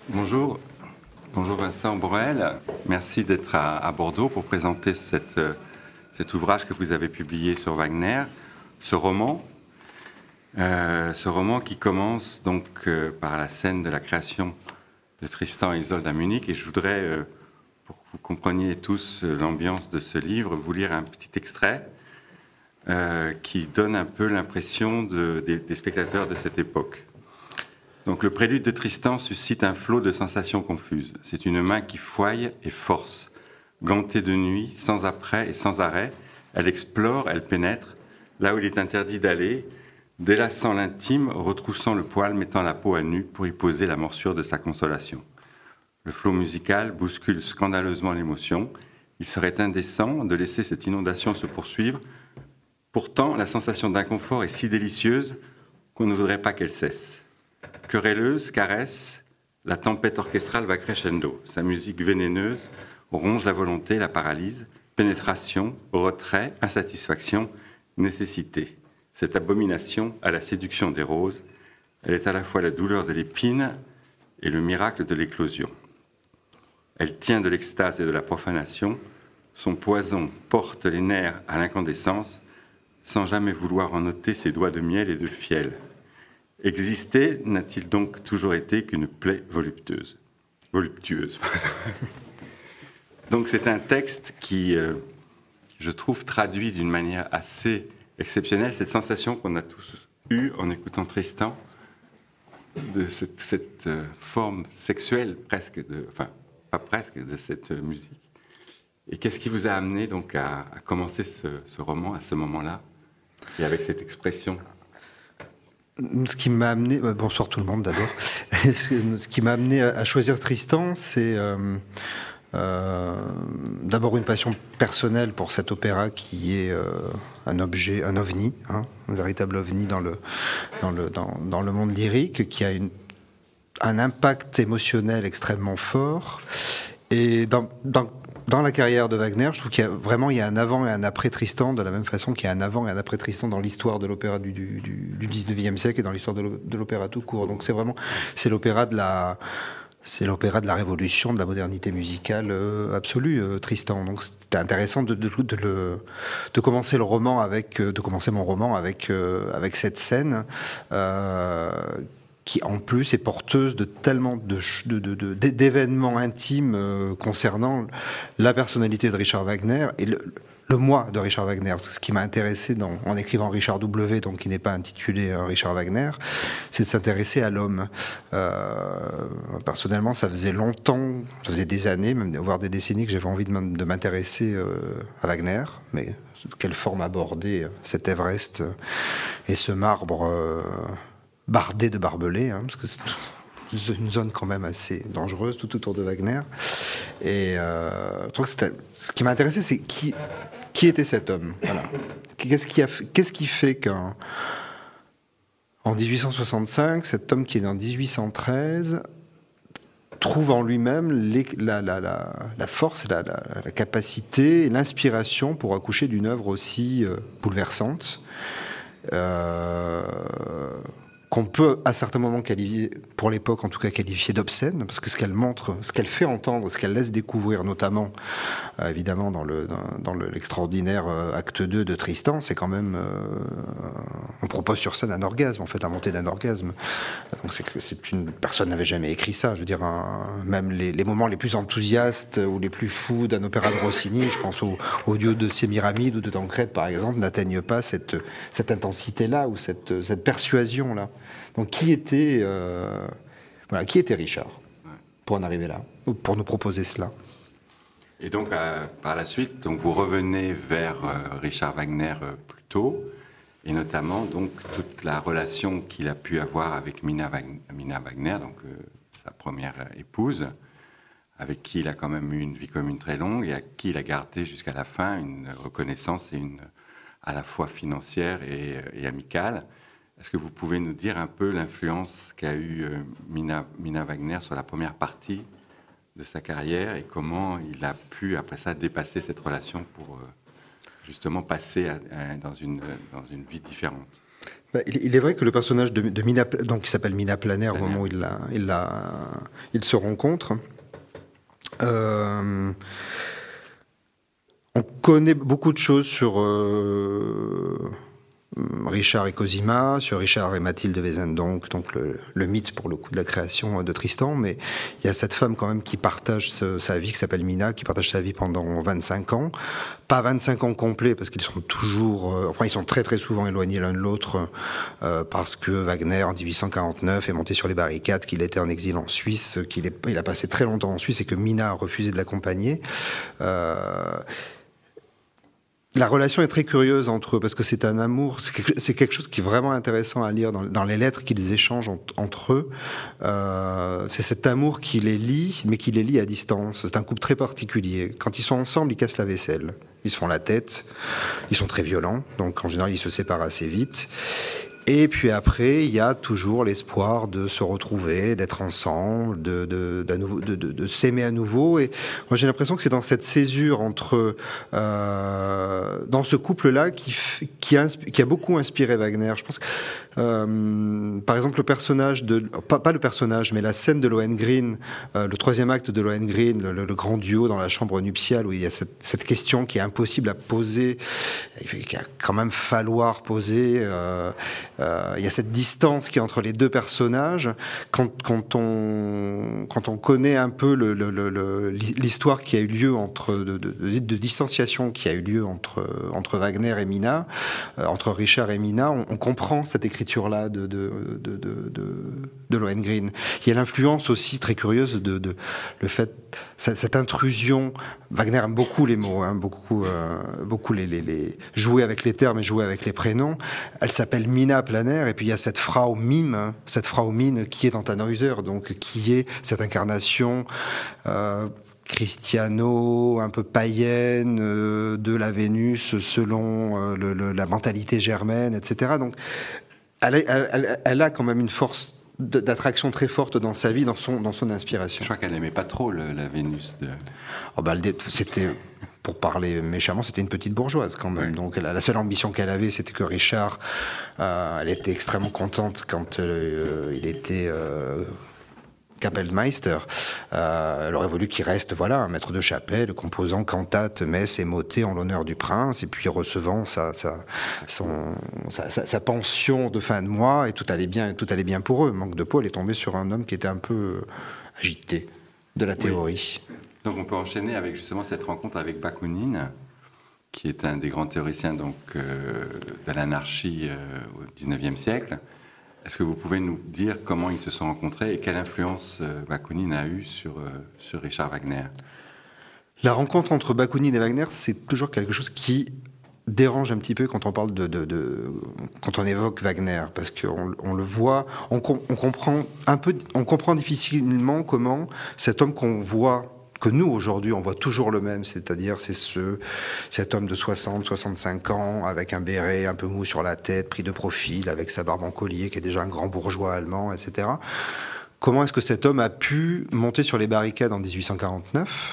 Bonjour, bonjour Vincent Borel. Merci d'être à Bordeaux pour présenter cet ouvrage que vous avez publié sur Wagner, ce roman qui commence donc par la scène de la création de Tristan et Isolde à Munich. Et je voudrais, pour que vous compreniez tous l'ambiance de ce livre, vous lire un petit extrait qui donne un peu l'impression des spectateurs de cette époque. Donc le prélude de Tristan suscite un flot de sensations confuses. C'est une main qui fouaille et force. Gantée de nuit, sans après et sans arrêt, elle explore, elle pénètre, là où il est interdit d'aller, délaçant l'intime, retroussant le poil, mettant la peau à nu pour y poser la morsure de sa consolation. Le flot musical bouscule scandaleusement l'émotion. Il serait indécent de laisser cette inondation se poursuivre. Pourtant, la sensation d'inconfort est si délicieuse qu'on ne voudrait pas qu'elle cesse. Querelleuse, caresse, la tempête orchestrale va crescendo. Sa musique vénéneuse ronge la volonté, la paralyse. Pénétration, retrait, insatisfaction, nécessité. Cette abomination a la séduction des roses. Elle est à la fois la douleur de l'épine et le miracle de l'éclosion. Elle tient de l'extase et de la profanation. Son poison porte les nerfs à l'incandescence, sans jamais vouloir en ôter ses doigts de miel et de fiel. Exister n'a-t-il donc toujours été qu'une plaie voluptueuse. Donc c'est un texte qui, je trouve, traduit d'une manière assez exceptionnelle cette sensation qu'on a tous eue en écoutant Tristan, de cette forme sexuelle presque, pas presque, de cette musique. Et qu'est-ce qui vous a amené donc à commencer ce roman à ce moment-là, et avec cette expression ? Ce qui m'a amené, bonsoir tout le monde d'abord, ce qui m'a amené à choisir Tristan, c'est d'abord une passion personnelle pour cet opéra qui est un objet, un ovni, un véritable ovni dans le monde lyrique, qui a un impact émotionnel extrêmement fort. Et dans la carrière de Wagner, je trouve qu'il y a un avant et un après Tristan, de la même façon qu'il y a un avant et un après Tristan dans l'histoire de l'opéra du 19e siècle et dans l'histoire de l'opéra tout court. Donc c'est l'opéra de la révolution, de la modernité musicale absolue, Tristan. Donc c'était intéressant de commencer mon roman avec cette scène qui en plus est porteuse de tellement d'événements intimes concernant la personnalité de Richard Wagner et le moi de Richard Wagner. Parce que ce qui m'a intéressé en écrivant Richard W, donc qui n'est pas intitulé Richard Wagner, c'est de s'intéresser à l'homme. Personnellement, ça faisait des années, même voire des décennies, que j'avais envie de m'intéresser à Wagner, mais de quelle forme aborder cet Everest et ce marbre bardé de barbelés, parce que c'est une zone quand même assez dangereuse tout autour de Wagner. Et donc ce qui m'a intéressé, c'est qui était cet homme. Voilà. Qu'est-ce qui fait qu'en 1865, cet homme qui est né en 1813 trouve en lui-même la force, la capacité, l'inspiration pour accoucher d'une œuvre aussi bouleversante. Qu'on peut à certains moments qualifier, pour l'époque en tout cas, qualifier d'obscène, parce que ce qu'elle montre, ce qu'elle fait entendre, ce qu'elle laisse découvrir, notamment évidemment dans l'extraordinaire acte 2 de Tristan, c'est quand même on propose sur scène un orgasme, en fait, un montée d'un orgasme. Donc personne n'avait jamais écrit ça. Je veux dire, même les moments les plus enthousiastes ou les plus fous d'un opéra de Rossini, je pense au dieu de Sémiramis ou de Tancrède par exemple, n'atteignent pas cette intensité-là ou cette persuasion-là. Donc qui était Richard pour en arriver là, pour nous proposer cela? Et donc par la suite, donc vous revenez vers Richard Wagner plus tôt, et notamment donc toute la relation qu'il a pu avoir avec Mina Wagner, donc sa première épouse, avec qui il a quand même eu une vie commune très longue et à qui il a gardé jusqu'à la fin une reconnaissance à la fois financière et amicale. Est-ce que vous pouvez nous dire un peu l'influence qu'a eue Mina Wagner sur la première partie de sa carrière et comment il a pu, après ça, dépasser cette relation pour justement passer dans une vie différente? Il est vrai que le personnage de Mina, donc qui s'appelle Mina Planer, au moment où ils se rencontrent, on connaît beaucoup de choses sur Richard et Cosima, sur Richard et Mathilde Wesendonck, donc le mythe pour le coup de la création de Tristan, mais il y a cette femme quand même qui partage sa vie, qui s'appelle Mina, qui partage sa vie pendant 25 ans. Pas 25 ans complets, parce qu'ils sont toujours... ils sont très très souvent éloignés l'un de l'autre, parce que Wagner, en 1849, est monté sur les barricades, qu'il était en exil en Suisse, il a passé très longtemps en Suisse, et que Mina a refusé de l'accompagner. La relation est très curieuse entre eux, parce que c'est un amour, c'est quelque chose qui est vraiment intéressant à lire dans les lettres qu'ils échangent entre eux. C'est cet amour qui les lie, mais qui les lie à distance. C'est un couple très particulier. Quand ils sont ensemble, ils cassent la vaisselle. Ils se font la tête, ils sont très violents, donc en général ils se séparent assez vite. Et puis après, il y a toujours l'espoir de se retrouver, d'être ensemble, de s'aimer à nouveau. Et moi, j'ai l'impression que c'est dans cette césure entre, dans ce couple-là, qui a beaucoup inspiré Wagner. Je pense que, par exemple, le personnage pas le personnage, mais la scène de Lohengrin, le troisième acte de Lohengrin, le grand duo dans la chambre nuptiale, où il y a cette question qui est impossible à poser, qu'il va quand même falloir poser. Il y a cette distance qui est entre les deux personnages. Quand on connaît un peu l'histoire qui a eu lieu de distanciation qui a eu lieu entre Wagner et Mina, entre Richard et Mina, on comprend cette écriture-là de Lohengrin. Il y a l'influence aussi très curieuse de le fait, cette intrusion. Wagner aime beaucoup les mots, beaucoup les jouer avec les termes et jouer avec les prénoms. Elle s'appelle Mina Planer, et puis il y a cette Frau Mime qui est dans Tannhäuser, donc qui est cette incarnation christiano, un peu païenne de la Vénus selon la mentalité germaine, etc. Donc elle a quand même une force d'attraction très forte dans sa vie, dans son inspiration. Je crois qu'elle n'aimait pas trop la Vénus de... C'était, pour parler méchamment, c'était une petite bourgeoise quand même. Oui. Donc la seule ambition qu'elle avait, c'était que Richard, elle était extrêmement contente quand il était Kapellmeister. Elle aurait voulu qu'il reste un maître de chapelle, composant cantates, messes et motets en l'honneur du prince, et puis recevant sa pension de fin de mois, et tout allait bien pour eux. Manque de peau, elle est tombée sur un homme qui était un peu agité de la théorie. Oui. Donc on peut enchaîner avec justement cette rencontre avec Bakounine, qui est un des grands théoriciens de l'anarchie au XIXe siècle. Est-ce que vous pouvez nous dire comment ils se sont rencontrés et quelle influence Bakounine a eue sur Richard Wagner ? La rencontre entre Bakounine et Wagner, c'est toujours quelque chose qui dérange un petit peu quand on parle quand on évoque Wagner, parce qu'on le voit, on comprend difficilement comment cet homme qu'on voit, que nous, aujourd'hui, on voit toujours le même, c'est-à-dire cet homme de 60, 65 ans, avec un béret un peu mou sur la tête, pris de profil, avec sa barbe en collier, qui est déjà un grand bourgeois allemand, etc. Comment est-ce que cet homme a pu monter sur les barricades en 1849 ?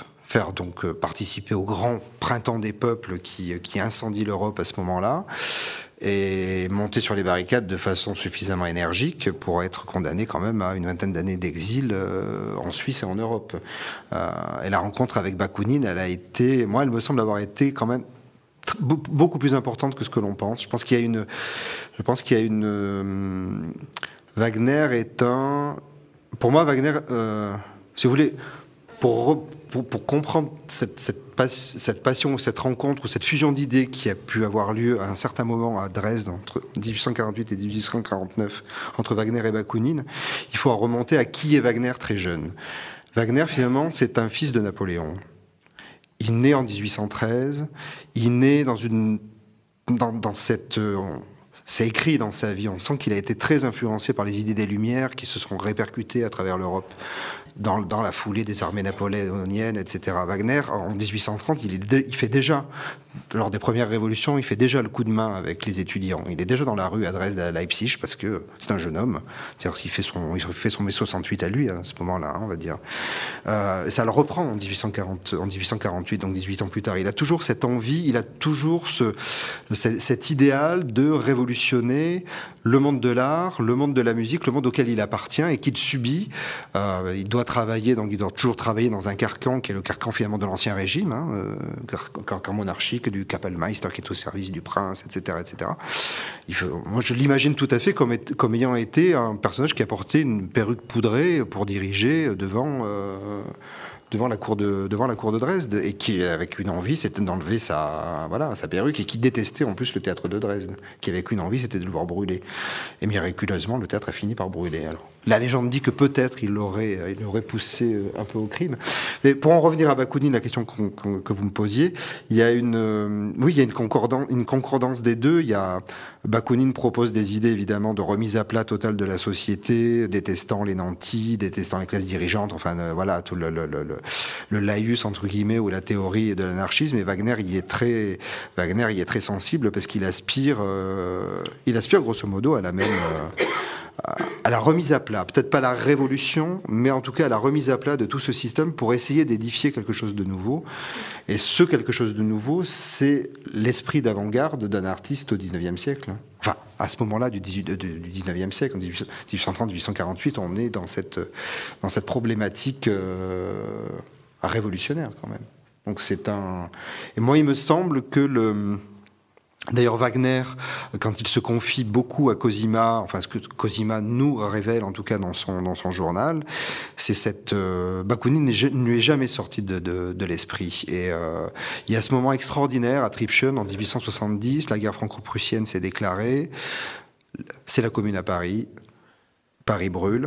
Faire donc participer au grand printemps des peuples qui incendie l'Europe à ce moment-là, et monter sur les barricades de façon suffisamment énergique pour être condamné quand même à une vingtaine d'années d'exil en Suisse et en Europe. Et la rencontre avec Bakounine, elle me semble avoir été quand même beaucoup plus importante que ce que l'on pense. Je pense qu'il y a une Wagner est un... Pour moi, Wagner, si vous voulez... Pour comprendre cette passion, cette rencontre ou cette fusion d'idées qui a pu avoir lieu à un certain moment à Dresde, entre 1848 et 1849, entre Wagner et Bakounine, il faut en remonter à qui est Wagner très jeune. Wagner, finalement, c'est un fils de Napoléon. Il naît en 1813, il naît dans cette... C'est écrit dans sa vie, on sent qu'il a été très influencé par les idées des Lumières qui se sont répercutées à travers l'Europe dans la foulée des armées napoléoniennes, etc. Wagner, en 1830, il fait déjà lors des premières révolutions, il fait déjà le coup de main avec les étudiants. Il est déjà dans la rue à Dresde, à Leipzig, parce que c'est un jeune homme. C'est-à-dire qu'il fait son mai 68 à lui, à ce moment-là, on va dire. Ça le reprend en 1848, donc 18 ans plus tard. Il a toujours cette envie, il a toujours cet idéal de révolutionner le monde de l'art, le monde de la musique, le monde auquel il appartient et qu'il subit. Il doit toujours travailler dans un carcan qui est le carcan finalement de l'Ancien Régime, carcan monarchique, du Kapellmeister qui est au service du prince, etc. etc. Moi, je l'imagine tout à fait comme ayant été un personnage qui a porté une perruque poudrée pour diriger devant la cour de Dresde, et qui, avec une envie, c'était d'enlever sa perruque, et qui détestait en plus le théâtre de Dresde, qui avec une envie, c'était de le voir brûler. Et miraculeusement, le théâtre a fini par brûler. Alors, la légende dit que peut-être il l'aurait poussé un peu au crime. Mais pour en revenir à Bakounine, la question que vous me posiez, il y a une concordance des deux. Bakounine propose des idées évidemment de remise à plat totale de la société, détestant les nantis, détestant les classes dirigeantes, tout le laïus entre guillemets, ou la théorie de l'anarchisme. Et Wagner y est très sensible, parce qu'il aspire grosso modo à la même à la remise à plat, peut-être pas la révolution, mais en tout cas à la remise à plat de tout ce système pour essayer d'édifier quelque chose de nouveau. Et ce quelque chose de nouveau, c'est l'esprit d'avant-garde d'un artiste au XIXe siècle. Enfin, à ce moment-là du XIXe siècle, en 1830-1848, on est dans cette problématique révolutionnaire quand même. Donc et moi, il me semble que D'ailleurs, Wagner, quand il se confie beaucoup à Cosima, ce que Cosima nous révèle, en tout cas dans son journal, c'est Bakounine ne lui est jamais sorti de l'esprit. Et il y a ce moment extraordinaire à Tribschen en 1870, la guerre franco-prussienne s'est déclarée, c'est la Commune à Paris brûle.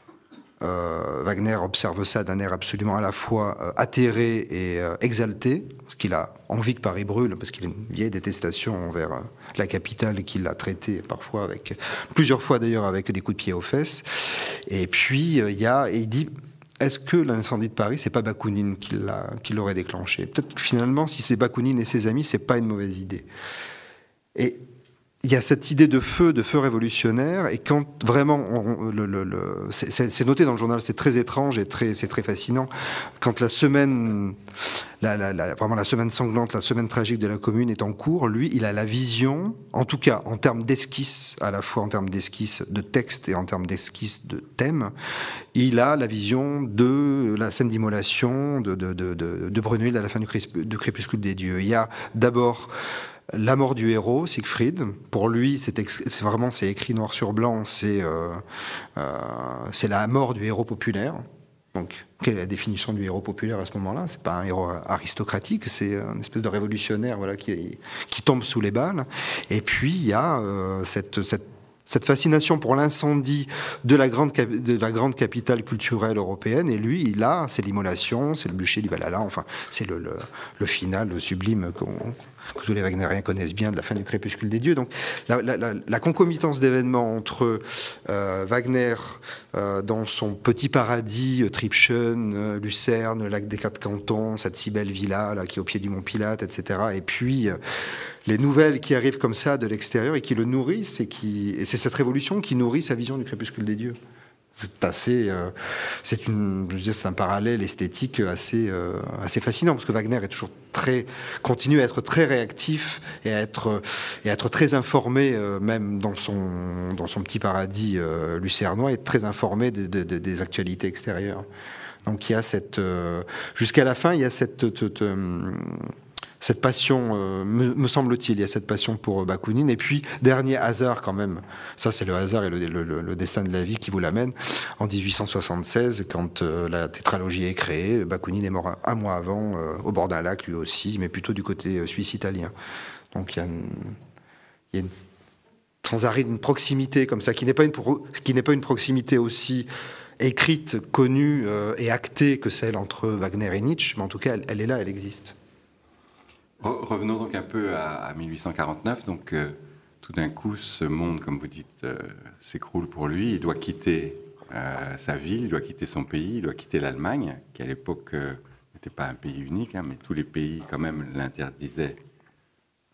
Wagner observe ça d'un air absolument à la fois atterré et exalté, parce qu'il a envie que Paris brûle, parce qu'il a une vieille détestation envers la capitale, qu'il a traitée plusieurs fois d'ailleurs avec des coups de pied aux fesses. Et puis il dit: est-ce que l'incendie de Paris, c'est pas Bakounine qui l'aurait déclenché? Peut-être que finalement, si c'est Bakounine et ses amis, c'est pas une mauvaise idée. Et il y a cette idée de feu révolutionnaire, et quand vraiment, c'est noté dans le journal, c'est très étrange et c'est très fascinant, quand la semaine, vraiment la semaine sanglante, la semaine tragique de la Commune est en cours, lui, il a la vision, en tout cas en termes d'esquisse, à la fois en termes d'esquisse de texte et en termes d'esquisse de thème, il a la vision de la scène d'immolation de Brunhilde à la fin du Crépuscule des Dieux. Il y a d'abord la mort du héros, Siegfried. Pour lui, c'est écrit noir sur blanc, c'est la mort du héros populaire. Donc, quelle est la définition du héros populaire à ce moment-là? C'est pas un héros aristocratique, c'est une espèce de révolutionnaire, qui tombe sous les balles. Et puis, il y a cette fascination pour l'incendie de la grande capitale culturelle européenne. Et lui, c'est l'immolation, c'est le bûcher du Valhalla, c'est le final, le sublime que tous les Wagneriens connaissent bien, de la fin du Crépuscule des Dieux. Donc la concomitance d'événements entre Wagner dans son petit paradis, Tribschen, Lucerne, le lac des Quatre Cantons, cette si belle villa là, qui est au pied du Mont Pilate, etc. Et puis les nouvelles qui arrivent comme ça de l'extérieur et qui le nourrissent, et c'est cette révolution qui nourrit sa vision du Crépuscule des Dieux. C'est un parallèle esthétique assez fascinant, parce que Wagner continue à être très réactif et à être très informé, même dans son petit paradis lucernois, et très informé des actualités extérieures. Donc il y a jusqu'à la fin, il y a cette passion, me semble-t-il, il y a cette passion pour Bakounine. Et puis, dernier hasard quand même, ça c'est le hasard et le destin de la vie qui vous l'amène, en 1876, quand la tétralogie est créée, Bakounine est mort un mois avant, au bord d'un lac lui aussi, mais plutôt du côté suisse-italien. Donc il y a sans arrêt une proximité comme ça, qui n'est pas une proximité aussi écrite, connue et actée que celle entre Wagner et Nietzsche, mais en tout cas elle est là, elle existe. Revenons donc un peu à 1849. Donc, tout d'un coup, ce monde, comme vous dites, s'écroule pour lui. Il doit quitter sa ville, il doit quitter son pays, il doit quitter l'Allemagne, qui à l'époque n'était pas un pays unique, mais tous les pays quand même l'interdisaient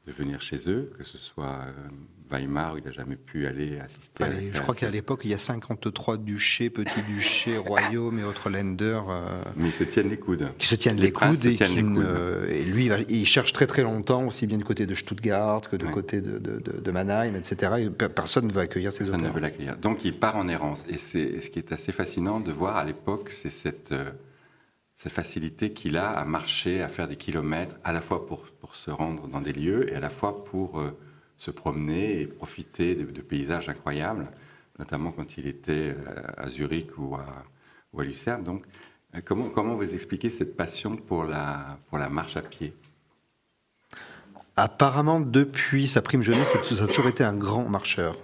venir chez eux, que ce soit Weimar, où il n'a jamais pu aller assister Je crois qu'à l'époque, il y a 53 duchés, petits duchés, royaumes et autres länders. Mais ils se tiennent les coudes. Qui se tiennent les coudes. Et lui, il cherche très très longtemps, aussi bien du côté de Stuttgart que du côté de Mannheim, etc. Et personne ne veut accueillir ces opéras. Personne ne veut l'accueillir. Donc il part en errance. Et ce qui est assez fascinant de voir à l'époque, c'est cette facilité qu'il a à marcher, à faire des kilomètres, à la fois pour se rendre dans des lieux et à la fois pour se promener et profiter de paysages incroyables, notamment quand il était à Zurich ou à Lucerne. Donc, comment vous expliquez cette passion pour la marche à pied ? Apparemment, depuis sa prime jeunesse, ça a toujours été un grand marcheur.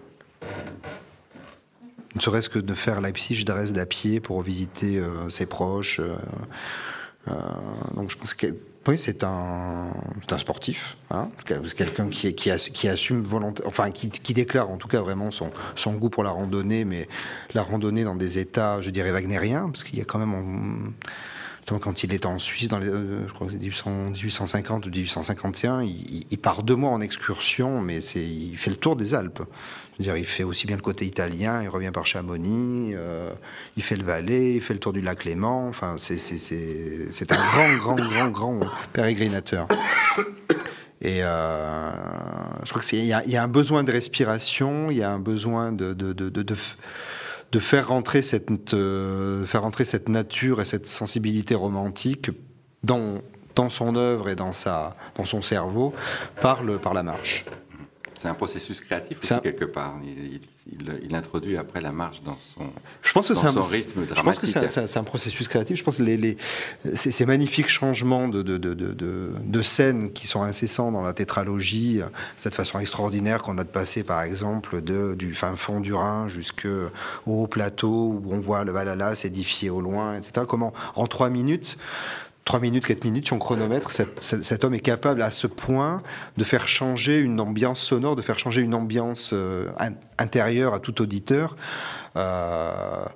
Ne serait-ce que de faire Leipzig-Dresde à pied pour visiter ses proches. Donc je pense que oui, c'est un sportif, hein, quelqu'un qui assume volontairement, enfin qui déclare en tout cas vraiment son goût pour la randonnée, mais la randonnée dans des états, je dirais, wagnériens, parce qu'il y a quand même, quand il est en Suisse, dans je crois que c'est 1850 ou 1851, il part 2 mois en excursion, mais il fait le tour des Alpes. Je veux dire, il fait aussi bien le côté italien, il revient par Chamonix, il fait le Valais, il fait le tour du lac Léman. Enfin, c'est un grand pérégrinateur. Et je crois qu'il y a un besoin de respiration, il y a un besoin de faire rentrer cette nature et cette sensibilité romantique dans son œuvre et dans son cerveau par la marche. C'est un processus créatif aussi, quelque part. Il introduit après la marche dans son rythme dramatique. Je pense que c'est un processus créatif. Je pense que ces magnifiques changements de scènes qui sont incessants dans la tétralogie, cette façon extraordinaire qu'on a de passer, par exemple, du fin fond du Rhin jusqu'au haut plateau où on voit le Valhalla s'édifier au loin, etc. Comment, en 3 minutes, 4 minutes, si on chronomètre, cet homme est capable à ce point de faire changer une ambiance sonore, de faire changer une ambiance intérieure à tout auditeur en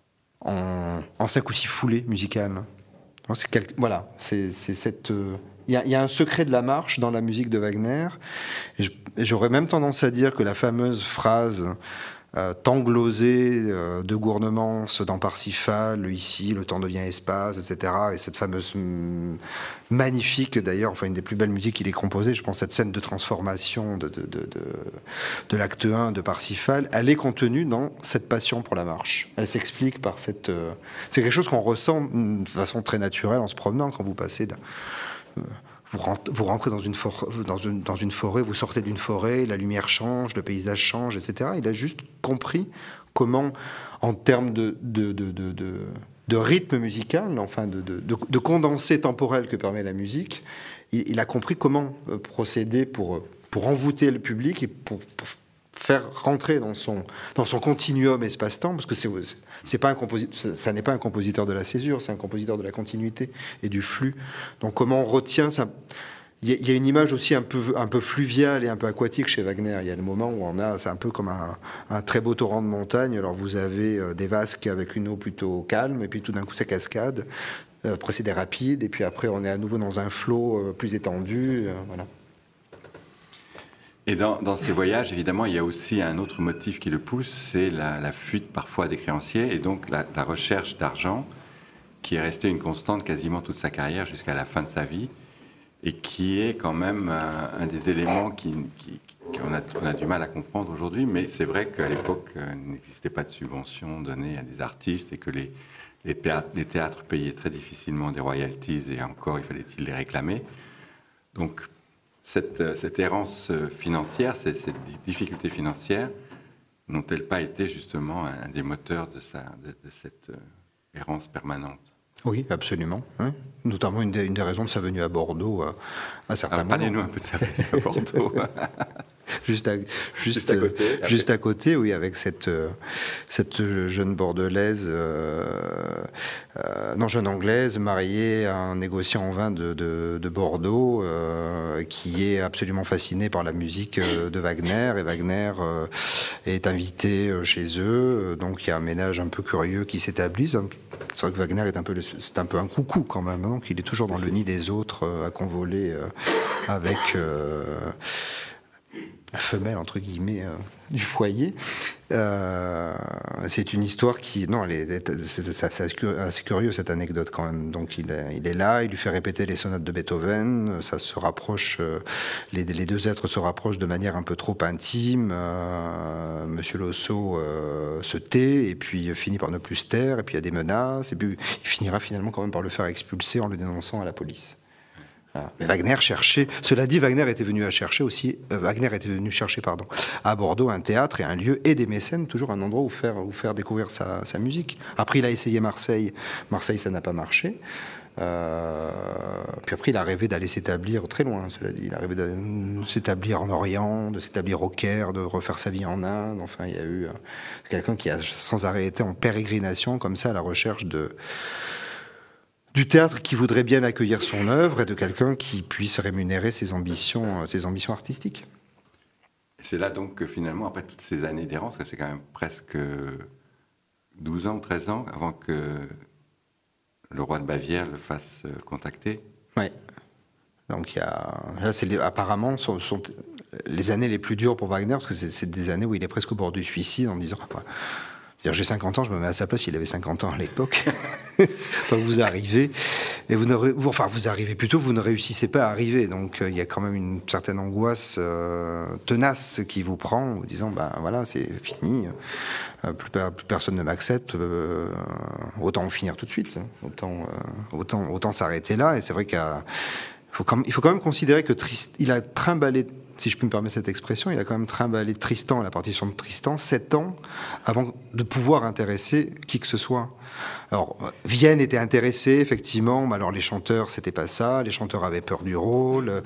5 ou 6 foulées musicales. Voilà, il y a un secret de la marche dans la musique de Wagner. Et j'aurais même tendance à dire que la fameuse phrase tanglosé de gournemance dans Parsifal, ici le temps devient espace, etc. Et cette fameuse magnifique, d'ailleurs, enfin une des plus belles musiques qu'il ait composées, je pense cette scène de transformation de l'acte 1 de Parsifal, elle est contenue dans cette passion pour la marche. Elle s'explique par c'est quelque chose qu'on ressent de façon très naturelle en se promenant quand vous passez vous rentrez dans une forêt, vous sortez d'une forêt, la lumière change, le paysage change, etc. Il a juste compris comment, en termes de rythme musical, enfin de condensé temporel que permet la musique, il a compris comment procéder pour envoûter le public et pour faire rentrer dans son continuum espace-temps, parce que ça n'est pas un compositeur de la césure, c'est un compositeur de la continuité et du flux. Donc comment on retient ça? Il y a une image aussi un peu fluviale et un peu aquatique chez Wagner. Il y a le moment où c'est un peu comme un très beau torrent de montagne. Alors vous avez des vasques avec une eau plutôt calme, et puis tout d'un coup ça cascade. Après c'est des rapides, et puis après on est à nouveau dans un flot plus étendu. Voilà. Et dans ces voyages, évidemment, il y a aussi un autre motif qui le pousse, c'est la fuite parfois des créanciers, et donc la recherche d'argent, qui est restée une constante quasiment toute sa carrière jusqu'à la fin de sa vie, et qui est quand même un des éléments qu'on a du mal à comprendre aujourd'hui, mais c'est vrai qu'à l'époque, il n'existait pas de subventions données à des artistes, et que les théâtres payaient très difficilement des royalties, et encore, il fallait-il les réclamer. Donc, cette errance financière, cette difficulté financière, n'ont-elles pas été justement un des moteurs de cette errance permanente? Oui, absolument. Hein. Notamment une des raisons de sa venue à Bordeaux à certains moments. Parlez-nous un peu de sa venue à Bordeaux. Juste à côté, oui, avec cette jeune bordelaise, jeune anglaise, mariée à un négociant en vin de Bordeaux, qui est absolument fascinée par la musique de Wagner, et Wagner est invité chez eux, donc il y a un ménage un peu curieux qui s'établit, C'est vrai que Wagner c'est un peu un coucou quand même, donc il est toujours dans le nid des autres, à convoler avec la femelle entre guillemets du foyer. C'est une histoire qui, non, c'est assez curieux cette anecdote quand même. Donc il est là, il lui fait répéter les sonates de Beethoven, ça se rapproche, les deux êtres se rapprochent de manière un peu trop intime. Monsieur Losso se tait et puis finit par ne plus se taire, et puis il y a des menaces, et puis il finira finalement quand même par le faire expulser en le dénonçant à la police. Voilà. Mais Wagner cherchait, cela dit, Wagner était venu chercher à Bordeaux un théâtre et un lieu et des mécènes, toujours un endroit où faire découvrir sa musique. Après, il a essayé Marseille, ça n'a pas marché. Puis après, il a rêvé d'aller s'établir très loin, cela dit. Il a rêvé de s'établir en Orient, de s'établir au Caire, de refaire sa vie en Inde. Enfin, il y a eu quelqu'un qui a sans arrêt été en pérégrination comme ça à la recherche du théâtre qui voudrait bien accueillir son œuvre et de quelqu'un qui puisse rémunérer ses ambitions artistiques. Et c'est là donc que finalement, après toutes ces années d'errance, c'est quand même presque 12 ans ou 13 ans avant que le roi de Bavière le fasse contacter. Oui. Donc là, apparemment, sont les années les plus dures pour Wagner, parce que c'est des années où il est presque au bord du suicide en disant... j'ai 50 ans, je me mets à sa place, il avait 50 ans à l'époque. Donc vous arrivez, et vous ne réussissez pas à arriver. Donc il y a quand même une certaine angoisse tenace qui vous prend, en vous disant, voilà, c'est fini, plus personne ne m'accepte, autant en finir tout de suite, autant s'arrêter là. Et c'est vrai qu'il faut quand même considérer que il a trimballé, si je peux me permettre cette expression, il a quand même trimballé Tristan, la partition de Tristan, 7 ans avant de pouvoir intéresser qui que ce soit. Alors, Vienne était intéressée, effectivement, mais alors les chanteurs, c'était pas ça, les chanteurs avaient peur du rôle,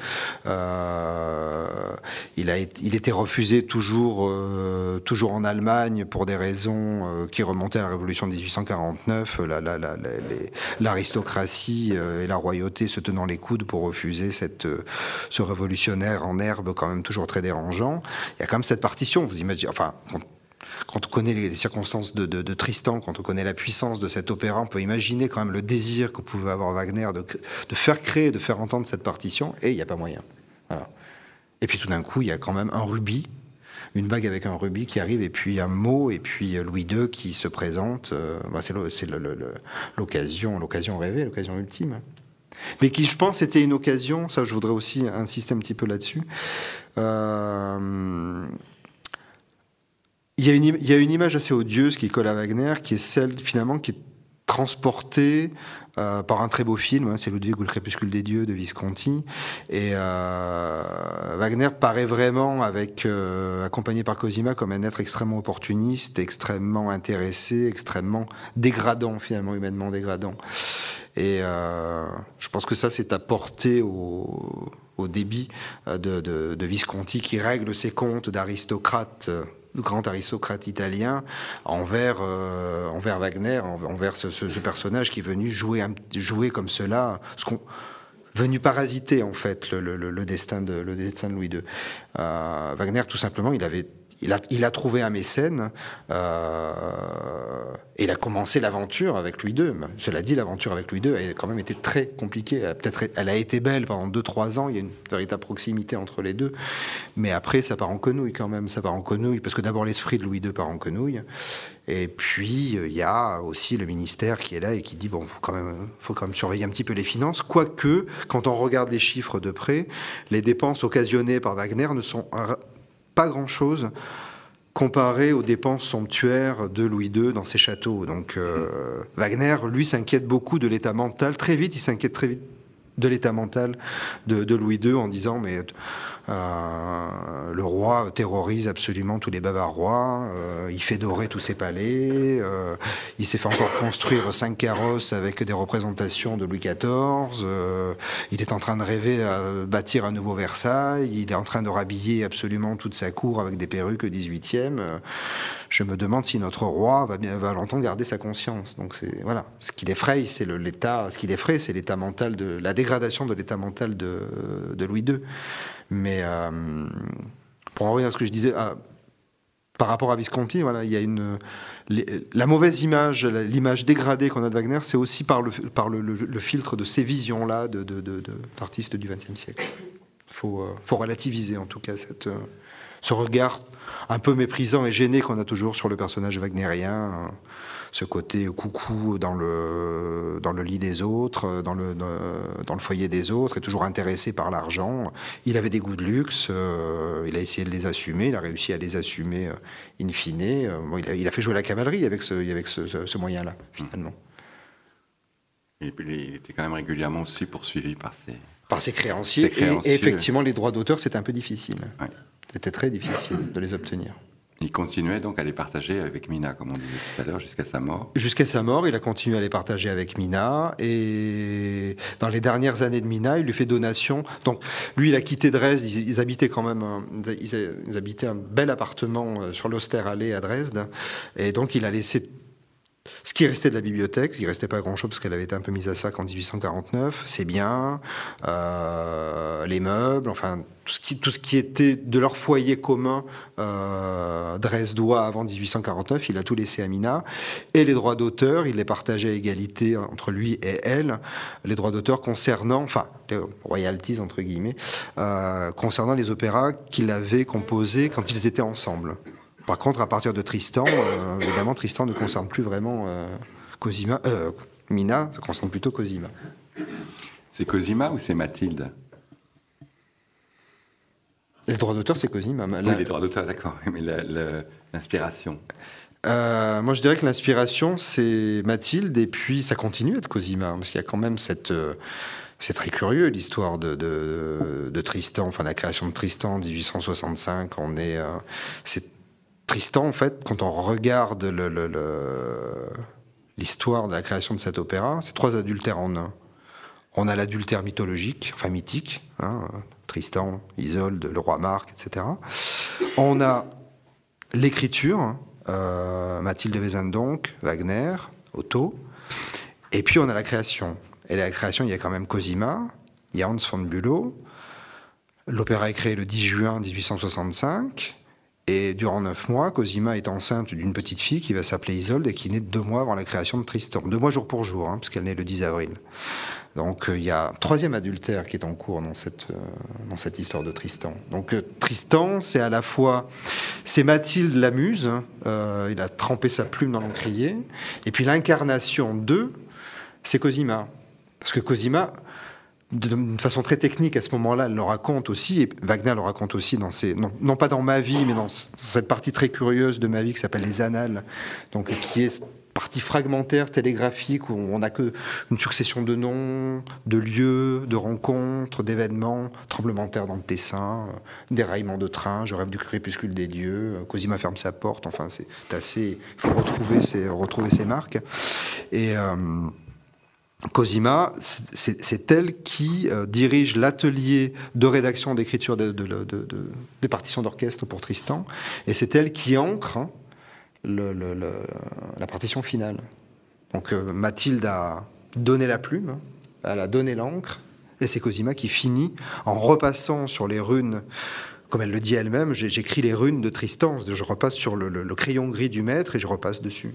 il était refusé toujours en Allemagne pour des raisons qui remontaient à la Révolution de 1849, l'aristocratie et la royauté se tenant les coudes pour refuser ce révolutionnaire en herbe quand même toujours très dérangeant. Il y a quand même cette partition, vous imaginez, enfin... Quand on connaît les circonstances de Tristan, quand on connaît la puissance de cet opéra, on peut imaginer quand même le désir que pouvait avoir Wagner de faire créer, de faire entendre cette partition, et il n'y a pas moyen. Voilà. Et puis tout d'un coup, il y a quand même un rubis, une bague avec un rubis qui arrive, et puis un mot, et puis Louis II qui se présente. C'est l'occasion rêvée, l'occasion ultime. Mais qui, je pense, était une occasion, ça je voudrais aussi insister un petit peu là-dessus, il y a une image assez odieuse qui colle à Wagner, qui est celle, finalement, qui est transportée par un très beau film, c'est Ludwig ou le crépuscule des dieux de Visconti. Et Wagner paraît vraiment, accompagné par Cosima, comme un être extrêmement opportuniste, extrêmement intéressé, extrêmement dégradant, finalement, humainement dégradant. Et je pense que ça, c'est apporté au débit de Visconti, qui règle ses comptes d'aristocrate, de grand aristocrate italien, envers Wagner, envers ce personnage qui est venu jouer comme cela, venu parasiter en fait le destin de Louis II. Wagner, tout simplement, il a trouvé un mécène et il a commencé l'aventure avec Louis II. Cela dit, l'aventure avec Louis II a quand même été très compliquée. Elle a été belle pendant 2-3 ans. Il y a une véritable proximité entre les deux. Mais après, ça part en quenouille quand même. Ça part en quenouille parce que d'abord, l'esprit de Louis II part en quenouille. Et puis, il y a aussi le ministère qui est là et qui dit, faut quand même surveiller un petit peu les finances. Quoique, quand on regarde les chiffres de près, les dépenses occasionnées par Wagner ne sont pas grand-chose comparé aux dépenses somptuaires de Louis II dans ses châteaux. Donc Wagner, lui, s'inquiète beaucoup de l'état mental. Il s'inquiète très vite de l'état mental de Louis II en disant mais le roi terrorise absolument tous les Bavarois, il fait dorer tous ses palais, il s'est fait encore construire 5 carrosses avec des représentations de Louis XIV, il est en train de rêver à bâtir un nouveau Versailles, il est en train de rhabiller absolument toute sa cour avec des perruques 18e. Je me demande si notre roi va longtemps garder sa conscience. Donc voilà, ce qui l'effraie, c'est l'état mental la dégradation de l'état mental de Louis II. Mais pour en revenir à ce que je disais, par rapport à Visconti, voilà, il y a la mauvaise image, l'image dégradée qu'on a de Wagner, c'est aussi par le filtre de ces visions-là d'artistes du XXe siècle. Faut relativiser en tout cas ce regard un peu méprisant et gêné qu'on a toujours sur le personnage wagnérien, ce côté coucou dans le lit des autres, dans le foyer des autres, et toujours intéressé par l'argent. Il avait des goûts de luxe, il a essayé de les assumer, il a réussi à les assumer in fine. Bon, il a fait jouer la cavalerie avec ce moyen-là, finalement. Et puis, il était quand même régulièrement aussi poursuivi par ses créanciers. Et effectivement, les droits d'auteur, c'était un peu difficile. Ouais. C'était très difficile de les obtenir. Il continuait donc à les partager avec Mina, comme on disait tout à l'heure, jusqu'à sa mort. Jusqu'à sa mort, il a continué à les partager avec Mina. Et dans les dernières années de Mina, il lui fait donation. Donc, lui, il a quitté Dresde. Ils habitaient quand même, ils habitaient un bel appartement sur l'Osterallee à Dresde. Et donc, il a laissé ce qui restait de la bibliothèque. Il ne restait pas grand-chose parce qu'elle avait été un peu mise à sac en 1849. Ses biens, les meubles, enfin tout ce qui était de leur foyer commun dresdois avant 1849, il a tout laissé à Mina. Et les droits d'auteur, il les partageait à égalité entre lui et elle. Les droits d'auteur concernant, enfin les royalties entre guillemets, concernant les opéras qu'il avait composés quand ils étaient ensemble. Par contre, à partir de Tristan, évidemment, Tristan ne concerne plus vraiment Mina, ça concerne plutôt Cosima. C'est Cosima ou c'est Mathilde ? Les droits d'auteur, c'est Cosima. Oui, les droits d'auteur, d'accord. Mais l'inspiration ? Moi, je dirais que l'inspiration, c'est Mathilde, et puis ça continue à être Cosima, parce qu'il y a quand même cette... C'est très curieux, l'histoire de Tristan, enfin la création de Tristan en 1865. C'est Tristan, en fait, quand on regarde l'histoire de la création de cet opéra, c'est 3 adultères en un. On a l'adultère mythologique, enfin mythique, Tristan, Isolde, le roi Marc, etc. On a l'écriture, Mathilde de Wesendonck, Wagner, Otto, et puis on a la création. Et la création, il y a quand même Cosima, il y a Hans von Bülow. L'opéra est créé le 10 juin 1865. Et durant 9 mois, Cosima est enceinte d'une petite fille qui va s'appeler Isolde et qui naît 2 mois avant la création de Tristan. 2 mois jour pour jour, puisqu'elle naît le 10 avril. Donc il y a un 3e adultère qui est en cours dans cette histoire de Tristan. Donc Tristan, c'est à la fois... C'est Mathilde la muse, il a trempé sa plume dans l'encrier. Et puis l'incarnation d'eux, c'est Cosima. Parce que Cosima... d'une façon très technique à ce moment-là, elle le raconte aussi, et Wagner le raconte aussi dans non pas dans Ma vie, mais dans cette partie très curieuse de Ma vie qui s'appelle les Annales, donc qui est cette partie fragmentaire, télégraphique, où on n'a qu'une succession de noms, de lieux, de rencontres, d'événements, tremblements de terre dans le Tessin, déraillements de train, je rêve du crépuscule des dieux, Cosima ferme sa porte, enfin c'est assez... Il faut retrouver ces marques. Et... Cosima, c'est elle qui dirige l'atelier de rédaction d'écriture des partitions d'orchestre pour Tristan, et c'est elle qui ancre la partition finale. Donc Mathilde a donné la plume, elle a donné l'encre, et c'est Cosima qui finit en repassant sur les runes. Comme elle le dit elle-même, j'écris les runes de Tristan, je repasse sur le crayon gris du maître et je repasse dessus.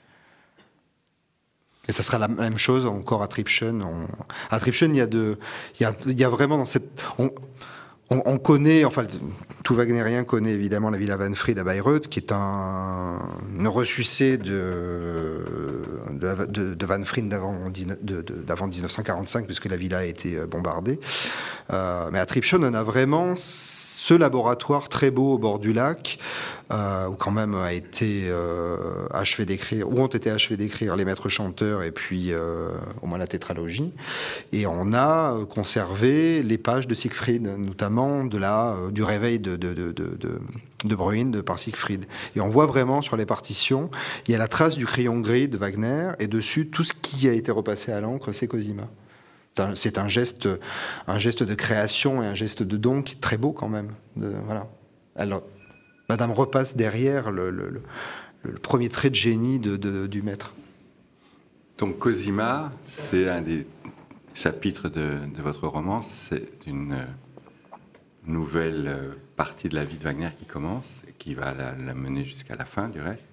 Et ça sera la même chose encore à Tribschen. À Tribschen, il y a vraiment dans cette... On connaît, enfin, tout Wagnérien connaît évidemment la Villa Wahnfried à Bayreuth, qui est une ressucée de Wahnfried d'avant 1945, puisque la villa a été bombardée. Mais à Tribschen, on a vraiment ce laboratoire très beau au bord du lac, où quand même ont été achevés d'écrire les maîtres chanteurs et puis au moins la tétralogie. Et on a conservé les pages de Siegfried, notamment du réveil de Bruyn par Siegfried. Et on voit vraiment sur les partitions, il y a la trace du crayon gris de Wagner, et dessus, tout ce qui a été repassé à l'encre, c'est Cosima. C'est un geste de création et un geste de don qui est très beau quand même. Voilà. Alors, Madame repasse derrière le premier trait de génie du maître. Donc Cosima, c'est un des chapitres de votre roman. C'est une nouvelle partie de la vie de Wagner qui commence et qui va la mener jusqu'à la fin du reste.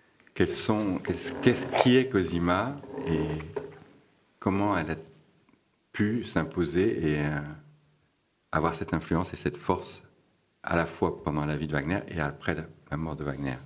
Qui est Cosima et comment elle a pu s'imposer et avoir cette influence et cette force à la fois pendant la vie de Wagner et après la mort de Wagner?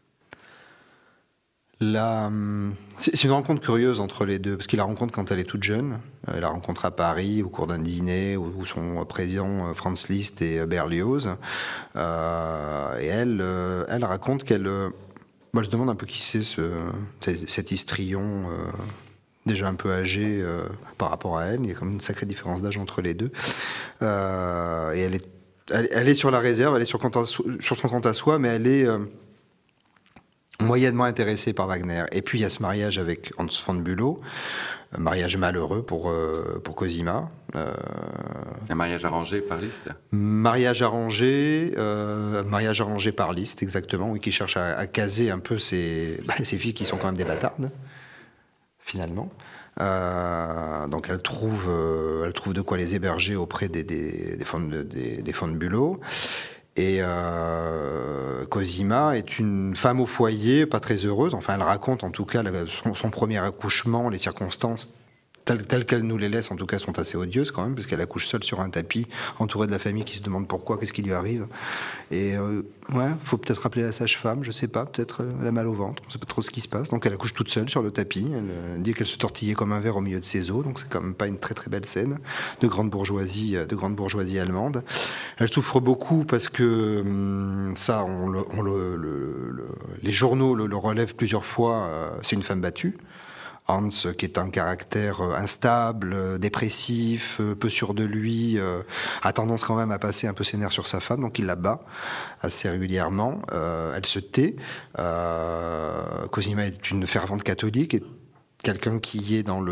C'est une rencontre curieuse entre les deux, parce qu'il la rencontre quand elle est toute jeune. Elle la rencontre à Paris au cours d'un dîner où sont présents Franz Liszt et Berlioz. Et elle raconte qu'elle se demande un peu qui c'est cet histrion déjà un peu âgé par rapport à elle. Il y a quand même une sacrée différence d'âge entre les deux. Et elle est sur la réserve, elle est sur son compte à soi, mais elle est moyennement intéressée par Wagner. Et puis il y a ce mariage avec Hans von Bülow, un mariage malheureux pour Cosima. Un mariage arrangé par Liszt. Mariage arrangé par Liszt, exactement, oui, qui cherche à caser un peu ces filles qui sont quand même des bâtardes, finalement. Donc elle trouve de quoi les héberger auprès des von Bülow. Et Cosima est une femme au foyer, pas très heureuse. Enfin, elle raconte en tout cas son premier accouchement, les circonstances telles qu'elle nous les laisse, en tout cas, sont assez odieuses quand même, parce qu'elle accouche seule sur un tapis, entourée de la famille qui se demande pourquoi, qu'est-ce qui lui arrive. Et faut peut-être appeler la sage-femme, je sais pas, peut-être elle a mal au ventre, on sait pas trop ce qui se passe. Donc elle accouche toute seule sur le tapis, elle dit qu'elle se tortillait comme un ver au milieu de ses os, donc c'est quand même pas une très très belle scène de grande bourgeoisie allemande. Elle souffre beaucoup parce que ça, les journaux le relèvent plusieurs fois, c'est une femme battue. Hans, qui est un caractère instable, dépressif, peu sûr de lui, a tendance quand même à passer un peu ses nerfs sur sa femme, donc il la bat assez régulièrement. Elle se tait. Cosima est une fervente catholique et quelqu'un qui est dans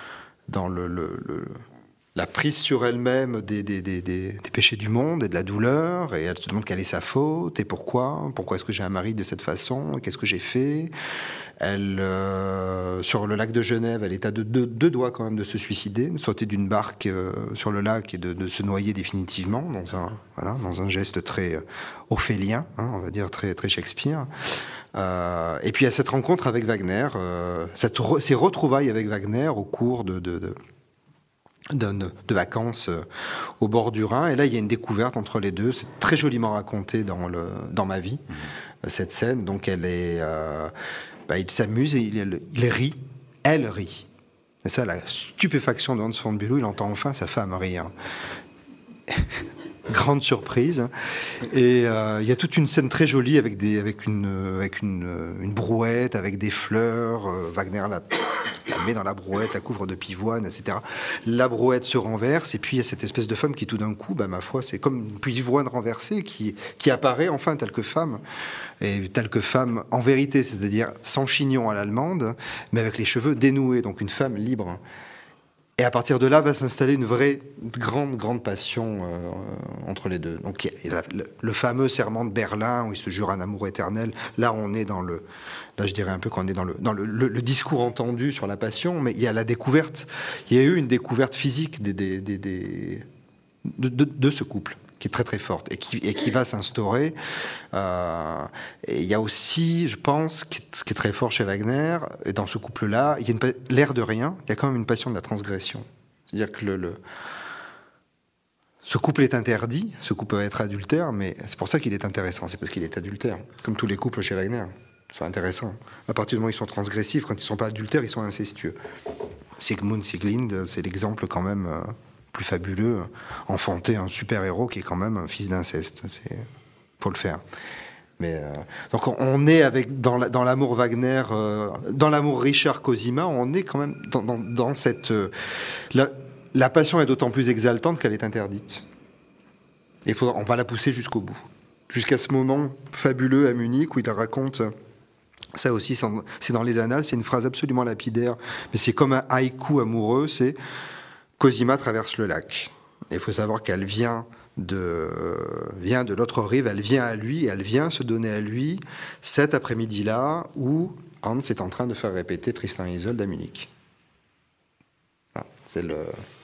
la prise sur elle-même des péchés du monde et de la douleur, et elle se demande quelle est sa faute et pourquoi est-ce que j'ai un mari de cette façon, qu'est-ce que j'ai fait. Elle, sur le lac de Genève, elle est à deux doigts quand même de se suicider, de sauter d'une barque sur le lac et de se noyer définitivement dans un geste très ophélien, on va dire très, très Shakespeare. Et puis il y a cette rencontre avec Wagner, ces retrouvailles avec Wagner au cours de vacances au bord du Rhin. Et là, il y a une découverte entre les deux. C'est très joliment raconté dans ma vie, cette scène. Donc elle est... il s'amuse et il rit. Elle rit. Et ça, la stupéfaction de Hans von Bülow, il entend enfin sa femme rire. Grande surprise. Et il y a toute une scène très jolie avec une brouette, avec des fleurs. Wagner la met dans la brouette, la couvre de pivoine, etc. La brouette se renverse, et puis il y a cette espèce de femme qui, tout d'un coup, ma foi, c'est comme une pivoine renversée qui apparaît enfin telle que femme en vérité, c'est-à-dire sans chignon à l'allemande, mais avec les cheveux dénoués, donc une femme libre. Et à partir de là, va s'installer une vraie grande passion entre les deux. Donc il y a le fameux serment de Berlin où ils se jurent un amour éternel. Là, on est là, je dirais un peu qu'on est dans le discours entendu sur la passion, mais il y a la découverte. Il y a eu une découverte physique de ce couple qui est très très forte et qui va s'instaurer. Et il y a aussi, je pense, ce qui est très fort chez Wagner, et dans ce couple-là, il y a l'air de rien, il y a quand même une passion de la transgression. C'est-à-dire que ce couple est interdit, ce couple va être adultère, mais c'est pour ça qu'il est intéressant, c'est parce qu'il est adultère, comme tous les couples chez Wagner. Ils sont intéressants. À partir du moment où ils sont transgressifs, quand ils ne sont pas adultères, ils sont incestueux. Sigmund Sieglind, c'est l'exemple quand même... plus fabuleux, enfanter un super-héros qui est quand même un fils d'inceste. Faut le faire. Mais donc on est dans l'amour Wagner, dans l'amour Richard Cosima, on est quand même dans cette... la passion est d'autant plus exaltante qu'elle est interdite. Et on va la pousser jusqu'au bout. Jusqu'à ce moment fabuleux à Munich où il raconte... Ça aussi, c'est dans les annales, c'est une phrase absolument lapidaire, mais c'est comme un haïku amoureux, c'est... Cosima traverse le lac. Il faut savoir qu'elle vient de l'autre rive, elle vient à lui, elle vient se donner à lui cet après-midi-là où Hans est en train de faire répéter Tristan et Isolde à Munich. Voilà,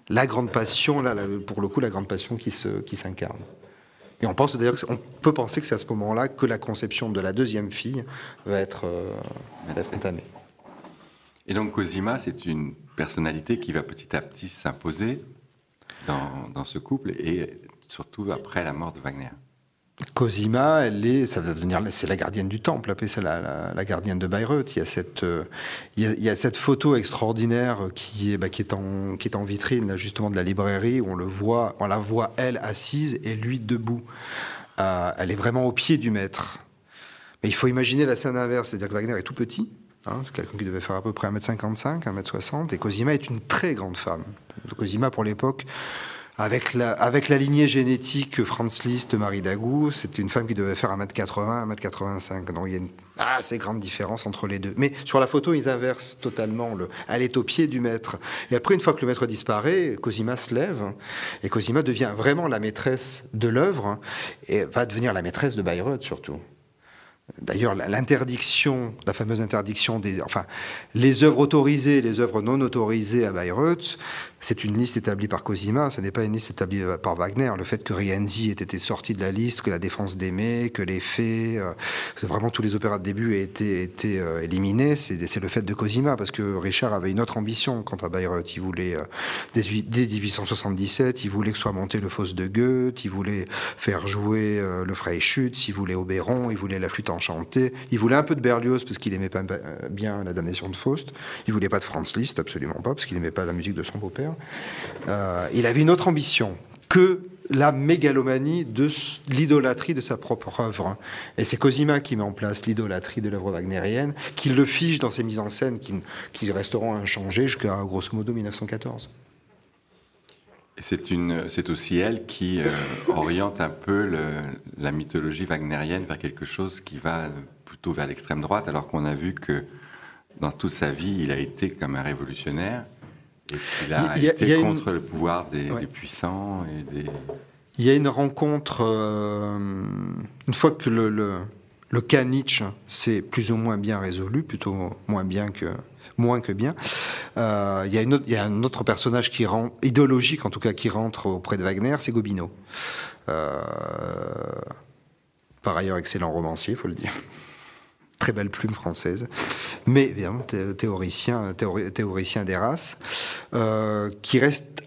la grande passion, là, pour le coup, la grande passion qui s'incarne. Et on pense d'ailleurs qu'on peut penser que c'est à ce moment-là que la conception de la deuxième fille va être entamée. Et donc Cosima, c'est une personnalité qui va petit à petit s'imposer dans ce couple, et surtout après la mort de Wagner. Cosima, c'est la gardienne du temple, appelée ça la gardienne de Bayreuth. Il y a cette photo extraordinaire qui est en vitrine là, justement de la librairie, où on la voit elle assise et lui debout. Elle est vraiment au pied du maître. Mais il faut imaginer la scène inverse, c'est-à-dire que Wagner est tout petit. C'est quelqu'un qui devait faire à peu près 1m55, 1m60, et Cosima est une très grande femme. Cosima, pour l'époque, avec la lignée génétique Franz Liszt, Marie Dagout, c'était une femme qui devait faire 1m80, 1m85. Donc il y a une assez grande différence entre les deux. Mais sur la photo, ils inversent totalement. Elle est au pied du maître. Et après, une fois que le maître disparaît, Cosima se lève, et Cosima devient vraiment la maîtresse de l'œuvre, et va devenir la maîtresse de Bayreuth surtout. D'ailleurs, la fameuse interdiction les œuvres autorisées et les œuvres non autorisées à Bayreuth, c'est une liste établie par Cosima, ce n'est pas une liste établie par Wagner. Le fait que Rienzi ait été sorti de la liste, que la Défense d'Aimé, que les faits, vraiment tous les opéras de début aient été éliminés, c'est le fait de Cosima, parce que Richard avait une autre ambition quant à Bayreuth. Il voulait, dès 1877, il voulait que soit monté le Faust de Goethe, il voulait faire jouer le Freischütz, il voulait Oberon, il voulait la flûte enchantée, il voulait un peu de Berlioz, parce qu'il aimait pas bien la damnation de Faust, il voulait pas de Franz Liszt, absolument pas, parce qu'il n'aimait pas la musique de son beau-père. Il avait une autre ambition que la mégalomanie de l'idolâtrie de sa propre œuvre. Et c'est Cosima qui met en place l'idolâtrie de l'œuvre wagnérienne, qui le fige dans ses mises en scène, qui resteront inchangées jusqu'à grosso modo 1914. Et c'est aussi elle qui oriente un peu la mythologie wagnérienne vers quelque chose qui va plutôt vers l'extrême droite, alors qu'on a vu que dans toute sa vie, il a été comme un révolutionnaire. Et qu'il a été contre le pouvoir des puissants. Il y a une rencontre, une fois que le cas Nietzsche s'est plus ou moins bien résolu, plutôt moins que bien, il y a un autre personnage idéologique en tout cas, qui rentre auprès de Wagner, c'est Gobineau. Par ailleurs excellent romancier, il faut le dire. Très belle plume française, mais évidemment théoricien des races, qui reste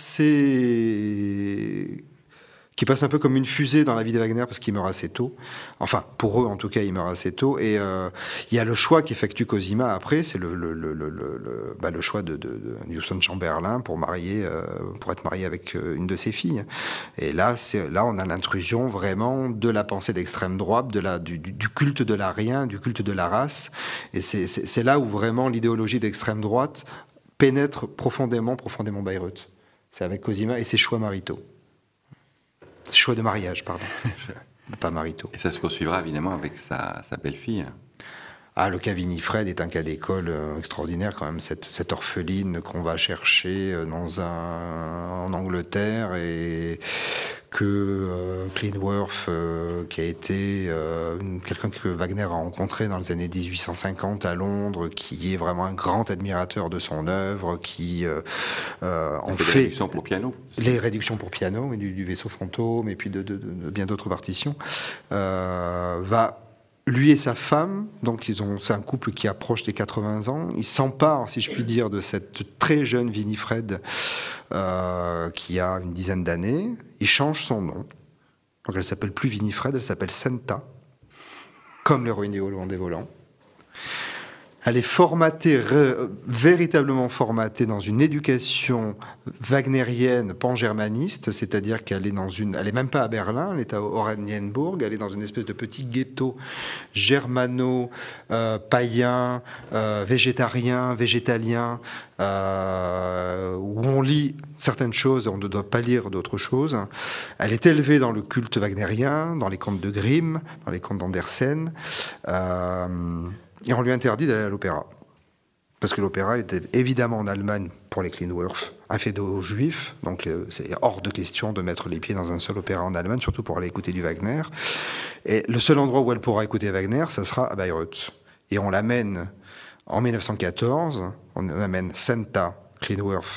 qui passe un peu comme une fusée dans la vie de Wagner parce qu'il meurt assez tôt. Enfin, pour eux en tout cas, il meurt assez tôt. Et il y a le choix qu'effectue Cosima après, c'est le choix de Houston Chamberlain pour être marié avec une de ses filles. Et là, on a l'intrusion vraiment de la pensée d'extrême droite, du culte de l'arien, du culte de la race. Et c'est là où vraiment l'idéologie d'extrême droite pénètre profondément Bayreuth. C'est avec Cosima et ses choix maritaux. Choix de mariage, pardon. Pas maritaux. Et ça se poursuivra évidemment avec sa belle-fille. Le cas Winifred est un cas d'école extraordinaire quand même, cette orpheline qu'on va chercher en Angleterre et que Klindworth, qui a été quelqu'un que Wagner a rencontré dans les années 1850 à Londres, qui est vraiment un grand admirateur de son œuvre, qui en fait les réductions pour piano. Les réductions pour piano, et du vaisseau fantôme, et puis de bien d'autres partitions, va... Lui et sa femme, donc c'est un couple qui approche des 80 ans, ils s'emparent, si je puis dire, de cette très jeune Winifred qui a une dizaine d'années. Ils changent son nom. Donc elle s'appelle plus Winifred, elle s'appelle Senta, comme l'héroïne des Hollandais volants. Elle est véritablement formatée dans une éducation wagnérienne pan-germaniste, c'est-à-dire qu'elle est elle est même pas à Berlin, elle est à Oranienburg, elle est dans une espèce de petit ghetto germano-païen, végétarien, végétalien, où on lit certaines choses, on ne doit pas lire d'autres choses. Elle est élevée dans le culte wagnérien, dans les contes de Grimm, dans les contes d'Andersen, et on lui interdit d'aller à l'opéra. Parce que l'opéra était évidemment en Allemagne, pour les Klindworth, un fait aux juifs. Donc c'est hors de question de mettre les pieds dans un seul opéra en Allemagne, surtout pour aller écouter du Wagner. Et le seul endroit où elle pourra écouter Wagner, ça sera à Bayreuth. Et on l'amène en 1914, on amène Senta Klindworth,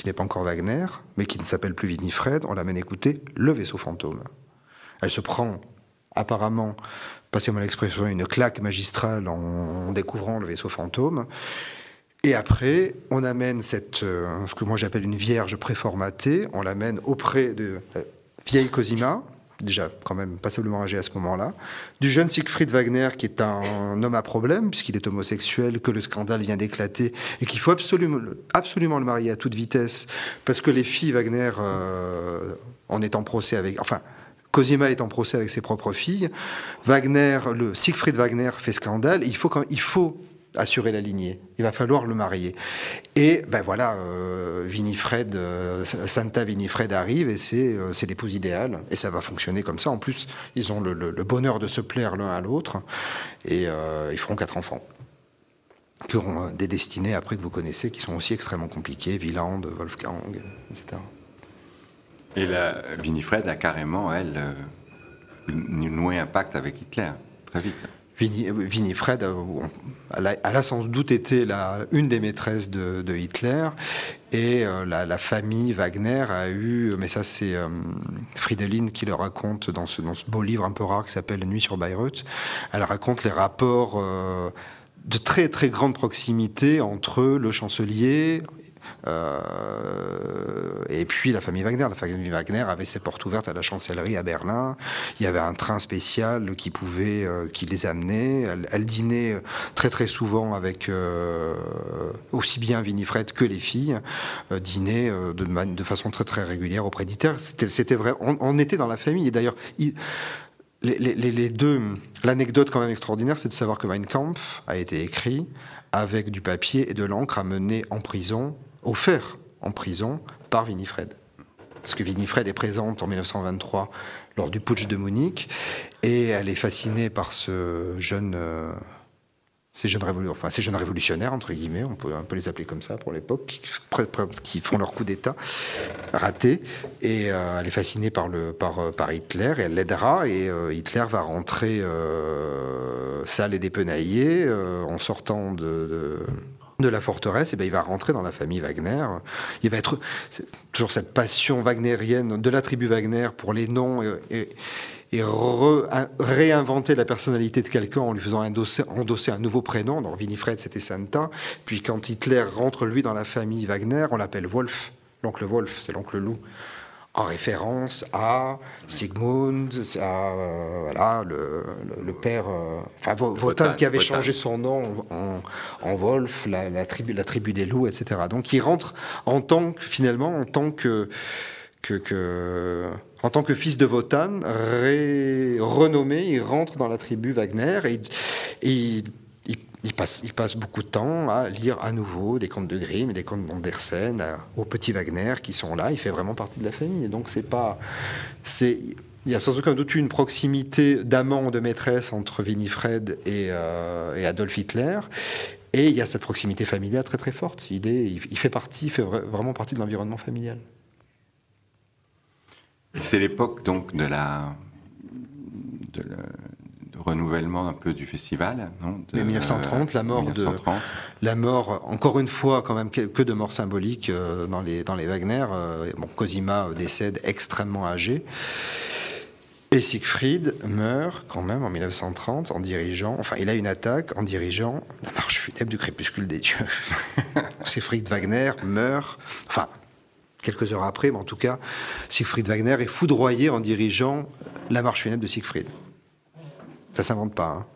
qui n'est pas encore Wagner, mais qui ne s'appelle plus Winifred, on l'amène écouter Le Vaisseau Fantôme. Elle se prend apparemment, passez-moi l'expression, une claque magistrale en découvrant Le Vaisseau Fantôme. Et après, on amène ce que moi j'appelle une vierge préformatée, on l'amène auprès de vieille Cosima, déjà quand même passablement âgée à ce moment-là, du jeune Siegfried Wagner, qui est un homme à problème, puisqu'il est homosexuel, que le scandale vient d'éclater, et qu'il faut absolument le marier à toute vitesse, parce que les filles Wagner, on est en procès avec... Enfin, Cosima est en procès avec ses propres filles, le Siegfried Wagner fait scandale, il faut assurer la lignée. Il va falloir le marier. Et ben voilà, Winifred, Santa Winifred arrive et c'est l'épouse idéale. Et ça va fonctionner comme ça. En plus, ils ont le bonheur de se plaire l'un à l'autre. Et ils feront 4 enfants. Qui auront des destinées, après, que vous connaissez, qui sont aussi extrêmement compliquées. Wieland, Wolfgang, etc. Et la Winifred a carrément, elle, noué un pacte avec Hitler, très vite. Winifred, elle a sans doute été une des maîtresses de Hitler, et la famille Wagner a eu, mais ça c'est Fridolin qui le raconte dans ce beau livre un peu rare qui s'appelle Nuit sur Bayreuth. Elle raconte les rapports de très très grande proximité entre le chancelier et puis la famille Wagner. La famille Wagner avait ses portes ouvertes à la chancellerie à Berlin. Il y avait un train spécial qui les amenait. Elle dînait très très souvent avec aussi bien Winifred que les filles, dînaient de façon très très régulière auprès d'Hitler. C'était vrai. On était dans la famille. Et d'ailleurs, l'anecdote quand même extraordinaire, c'est de savoir que Mein Kampf a été écrit avec du papier et de l'encre amené en prison, offert en prison par Winifred. Parce que Winifred est présente en 1923 lors du putsch de Munich, et elle est fascinée par ces jeunes révolutionnaires, entre guillemets, on peut un peu les appeler comme ça pour l'époque, qui font leur coup d'État raté, et elle est fascinée par Hitler, et elle l'aidera, et Hitler va rentrer sale et dépenaillé en sortant de la forteresse. Et ben il va rentrer dans la famille Wagner. Il va être toujours cette passion wagnérienne de la tribu Wagner pour les noms et réinventer la personnalité de quelqu'un en lui faisant endosser un nouveau prénom. Donc Winifred, c'était Santa. Puis quand Hitler rentre, lui, dans la famille Wagner, on l'appelle Wolf. L'oncle Wolf, c'est l'oncle loup. En référence à Sigmund, à le père... Wotan qui avait changé son nom en Wolf, la tribu des loups, etc. Donc il rentre en tant que fils de Wotan, renommé, il rentre dans la tribu Wagner, et il passe beaucoup de temps à lire à nouveau des contes de Grimm, des contes d'Andersen, aux petits Wagner qui sont là. Il fait vraiment partie de la famille. Et donc il y a sans aucun doute une proximité d'amant, de maîtresse entre Winifred et Adolf Hitler. Et il y a cette proximité familiale très très forte. Il fait vraiment partie de l'environnement familial. Et c'est l'époque donc de renouvellement un peu du festival, non 1930, la mort, encore une fois, quand même, que de morts symboliques dans les Wagner. Cosima décède extrêmement âgé. Et Siegfried meurt quand même en 1930 en dirigeant, il a une attaque en dirigeant la marche funèbre du crépuscule des dieux. Siegfried Wagner meurt, quelques heures après, mais en tout cas, Siegfried Wagner est foudroyé en dirigeant la marche funèbre de Siegfried. Ça ne s'invente pas.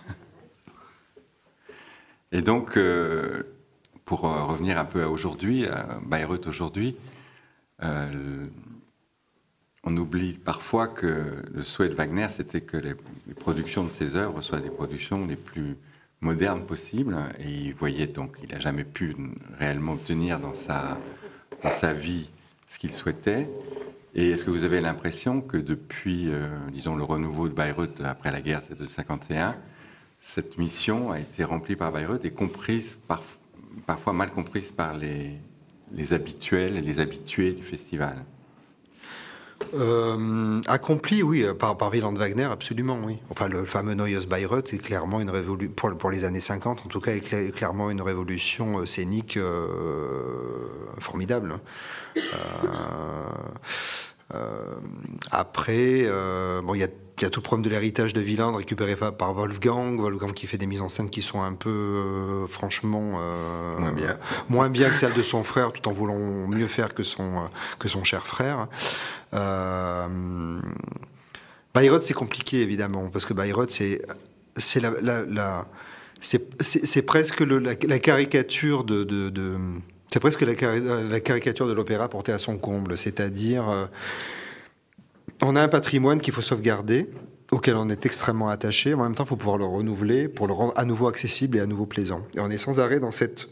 Et donc, pour revenir un peu à aujourd'hui, à Bayreuth aujourd'hui, on oublie parfois que le souhait de Wagner, c'était que les productions de ses œuvres soient des productions les plus modernes possibles. Et il voyait donc, il n'a jamais pu réellement obtenir dans sa vie ce qu'il souhaitait. Et est-ce que vous avez l'impression que depuis, disons, le renouveau de Bayreuth après la guerre, c'est de 1951, cette mission a été remplie par Bayreuth et comprise, parfois mal comprise par les habituels et les habitués du festival? Accompli, oui, par Wieland Wagner, absolument, oui. Enfin, le fameux Neues Bayreuth est clairement une révolution, pour les années 50, en tout cas, est clairement une révolution scénique formidable. Après, il y a tout le problème de l'héritage de Wieland récupéré par Wolfgang qui fait des mises en scène qui sont un peu, franchement, moins bien que celles de son frère, tout en voulant mieux faire que son cher frère. Bayreuth, c'est compliqué évidemment, parce que Bayreuth, c'est presque la caricature c'est presque la caricature de l'opéra portée à son comble, c'est-à-dire on a un patrimoine qu'il faut sauvegarder, auquel on est extrêmement attaché, en même temps il faut pouvoir le renouveler pour le rendre à nouveau accessible et à nouveau plaisant. Et on est sans arrêt dans cette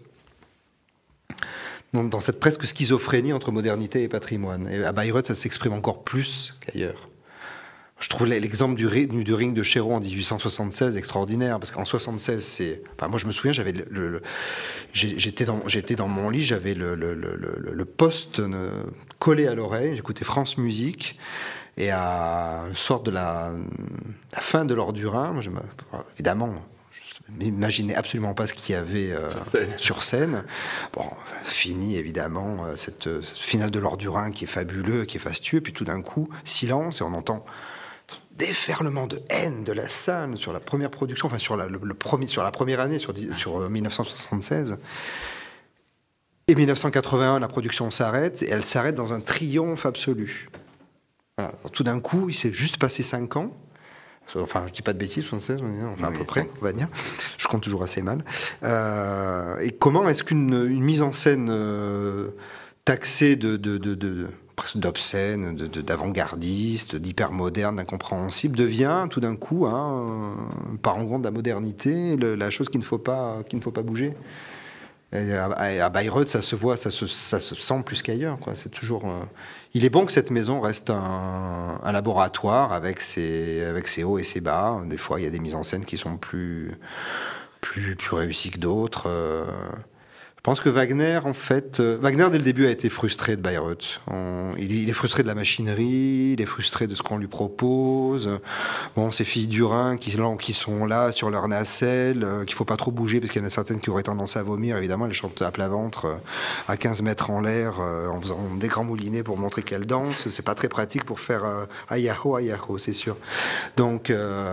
presque schizophrénie entre modernité et patrimoine. Et à Bayreuth, ça s'exprime encore plus qu'ailleurs. Je trouve l'exemple du ring de Chéreau en 1876 extraordinaire, parce qu'en 76, moi je me souviens, j'étais dans mon lit, j'avais le poste collé à l'oreille, j'écoutais France Musique, et à une sorte de la fin de l'Or du Rhin, évidemment, je n'imaginais absolument pas ce qu'il y avait sur scène. Bon, fini évidemment, cette finale de l'Or du Rhin qui est fabuleux, qui est fastueux, puis tout d'un coup, silence, et on entend déferlement de haine de la salle sur la première production, enfin sur la première année, sur 1976. Et 1981, la production s'arrête, et elle s'arrête dans un triomphe absolu. Voilà. Tout d'un coup, il s'est juste passé 5 ans. Enfin, je dis pas de bêtises, 76, enfin, oui, à peu près, on va dire. Je compte toujours assez mal. Et comment est-ce qu'une mise en scène taxée presque d'obscène, d'avant-gardiste, d'hyper-moderne, d'incompréhensible, devient tout d'un coup parangon de la modernité, la chose qu'il ne faut pas bouger. Et à Bayreuth, ça se voit, ça se sent plus qu'ailleurs, quoi. C'est toujours. Il est bon que cette maison reste un laboratoire avec ses hauts et ses bas. Des fois, il y a des mises en scène qui sont plus réussies que d'autres. Je pense que Wagner, en fait, Wagner dès le début a été frustré de Bayreuth. Il est frustré de la machinerie, il est frustré de ce qu'on lui propose. Bon, ces filles du Rhin qui sont là sur leur nacelle, qu'il faut pas trop bouger parce qu'il y en a certaines qui auraient tendance à vomir. Évidemment, elles chantent à plat ventre, à 15 mètres en l'air, en faisant des grands moulinets pour montrer qu'elles dansent. C'est pas très pratique pour faire ayaho, c'est sûr. Donc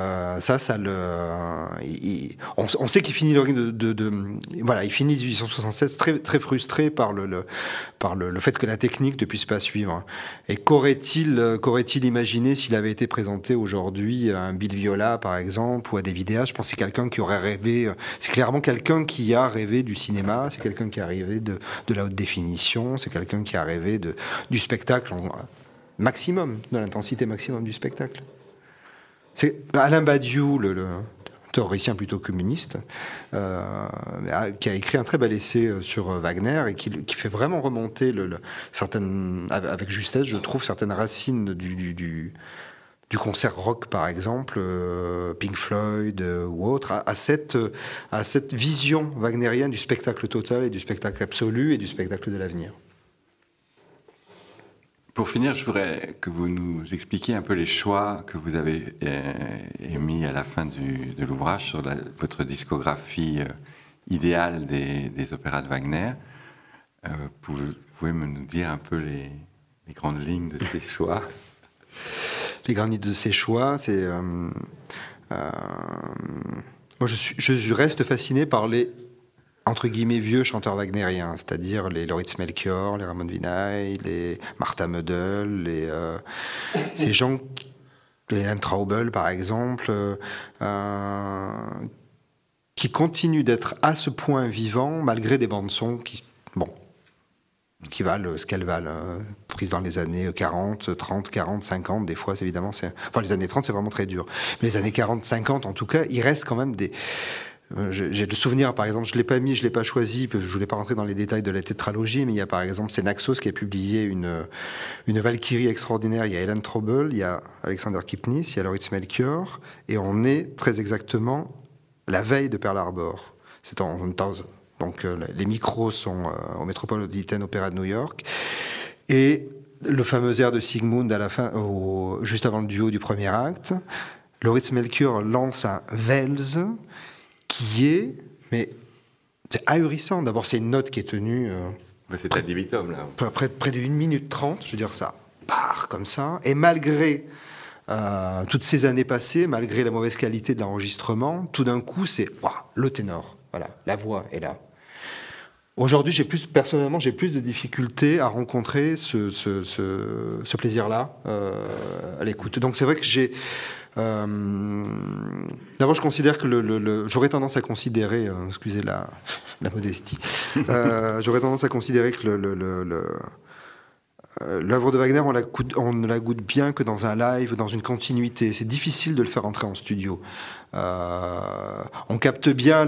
on sait qu'il finit le ring voilà, il finit 1876 très, très frustré par le fait que la technique ne puisse pas suivre. Et qu'aurait-il imaginé s'il avait été présenté aujourd'hui à un Bill Viola, par exemple, ou à des vidéastes? Je pense que c'est quelqu'un qui aurait rêvé, c'est clairement quelqu'un qui a rêvé du cinéma, c'est quelqu'un qui a rêvé de la haute définition, c'est quelqu'un qui a rêvé du spectacle maximum, de l'intensité maximum du spectacle. C'est Alain Badiou, le théoricien plutôt communiste, qui a écrit un très bel essai sur Wagner et qui fait vraiment remonter avec justesse, je trouve, certaines racines du concert rock, par exemple, Pink Floyd ou autre, à cette vision wagnérienne du spectacle total et du spectacle absolu et du spectacle de l'avenir. Pour finir, je voudrais que vous nous expliquiez un peu les choix que vous avez émis à la fin de l'ouvrage sur votre discographie idéale des opéras de Wagner. Vous pouvez nous dire un peu les grandes lignes de ces choix? Les grandes lignes de ces choix, c'est... moi, je reste fasciné par les entre guillemets vieux chanteurs wagnériens, c'est-à-dire les Lauritz Melchior, les Ramon Vinay, les Martha Mödel, ces gens, les Hélène Traubel par exemple, qui continuent d'être à ce point vivants malgré des bandes-son qui valent ce qu'elles valent, prises dans les années 40, 30, 40, 50, des fois, évidemment, les années 30, c'est vraiment très dur. Mais les années 40, 50, en tout cas, il reste quand même des... J'ai le souvenir, par exemple, je l'ai pas choisi, je voulais pas rentrer dans les détails de la tétralogie, mais il y a par exemple, c'est Naxos qui a publié une Valkyrie extraordinaire. Il y a Hélène Traubel, il y a Alexander Kipnis, il y a Lauritz Melchior, et on est très exactement la veille de Pearl Harbor. C'est donc les micros sont au Metropolitan Opera de New York, et le fameux air de Siegmund à la fin, juste avant le duo du premier acte. Lauritz Melchior lance un Wels qui est, mais c'est ahurissant. D'abord, c'est une note qui est tenue. C'est ad libitum, là. Près de 1 minute 30, je veux dire, ça part comme ça. Et malgré toutes ces années passées, malgré la mauvaise qualité de l'enregistrement, tout d'un coup, c'est le ténor. Voilà, la voix est là. Aujourd'hui, personnellement, j'ai plus de difficultés à rencontrer ce plaisir-là à l'écoute. Donc c'est vrai que j'ai... D'abord, je considère que j'aurais tendance à considérer, excusez la modestie, j'aurais tendance à considérer que l'œuvre de Wagner, on ne la goûte bien que dans un live, dans une continuité. C'est difficile de le faire entrer en studio. On capte bien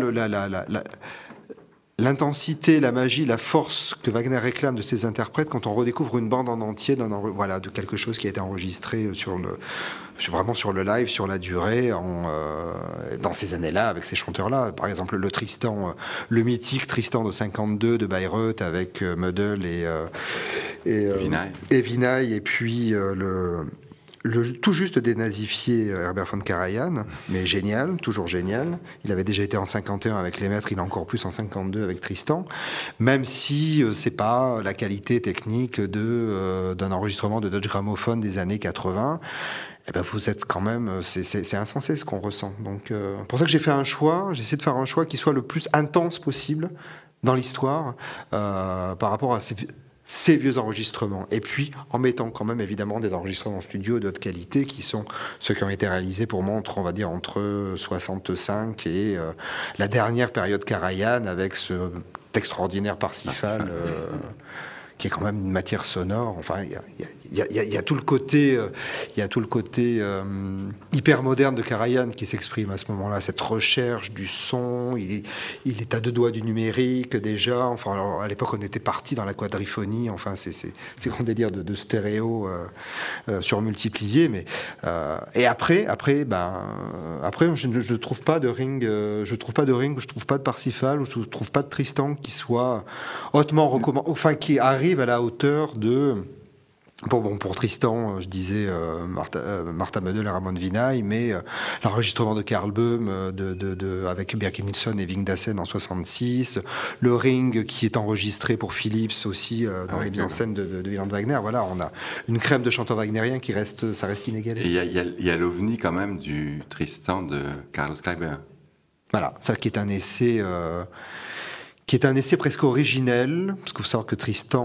l'intensité, la magie, la force que Wagner réclame de ses interprètes quand on redécouvre une bande en entier de quelque chose qui a été enregistré vraiment sur le live, sur la durée, dans ces années-là, avec ces chanteurs-là. Par exemple, le mythique Tristan de 52 de Bayreuth avec Mödel et Vinaille, et puis le tout juste dénazifié Herbert von Karajan, mais génial, toujours génial. Il avait déjà été en 51 avec les Maîtres, il est encore plus en 52 avec Tristan, même si c'est pas la qualité technique d'un enregistrement de Deutsche Grammophon des années 80. Eh ben vous êtes quand même, c'est insensé ce qu'on ressent. Donc pour ça que j'ai essayé de faire un choix qui soit le plus intense possible dans l'histoire par rapport à ces vieux enregistrements. Et puis, en mettant quand même, évidemment, des enregistrements en studio de haute qualité, qui sont ceux qui ont été réalisés pour moi, entre 65 et la dernière période Karajan, avec ce extraordinaire Parsifal, qui est quand même une matière sonore. Enfin, il y a tout le côté, hyper moderne de Karajan qui s'exprime à ce moment-là. Cette recherche du son, il est à 2 doigts du numérique déjà. Enfin, alors, à l'époque, on était parti dans la quadriphonie. Enfin, c'est grand délire de stéréo surmultiplié. Mais et après, je trouve pas de Ring, je trouve pas de Parsifal, ou je trouve pas de Tristan qui soit hautement recommandé, enfin qui arrive à la hauteur de... Pour Tristan, je disais Martha Mödel et Ramon Vinaille, mais l'enregistrement de Karl Böhm avec Bjerke Nilsson et Ving Dassen en 66, le Ring qui est enregistré pour Philips aussi dans les mises en scène de Wieland Wagner. Voilà, on a une crème de chanteurs wagnériens ça reste inégalé. Et il y a l'ovni quand même du Tristan de Carlos Kleiber. Voilà, ça qui est un essai... presque originel, parce qu'il faut savoir que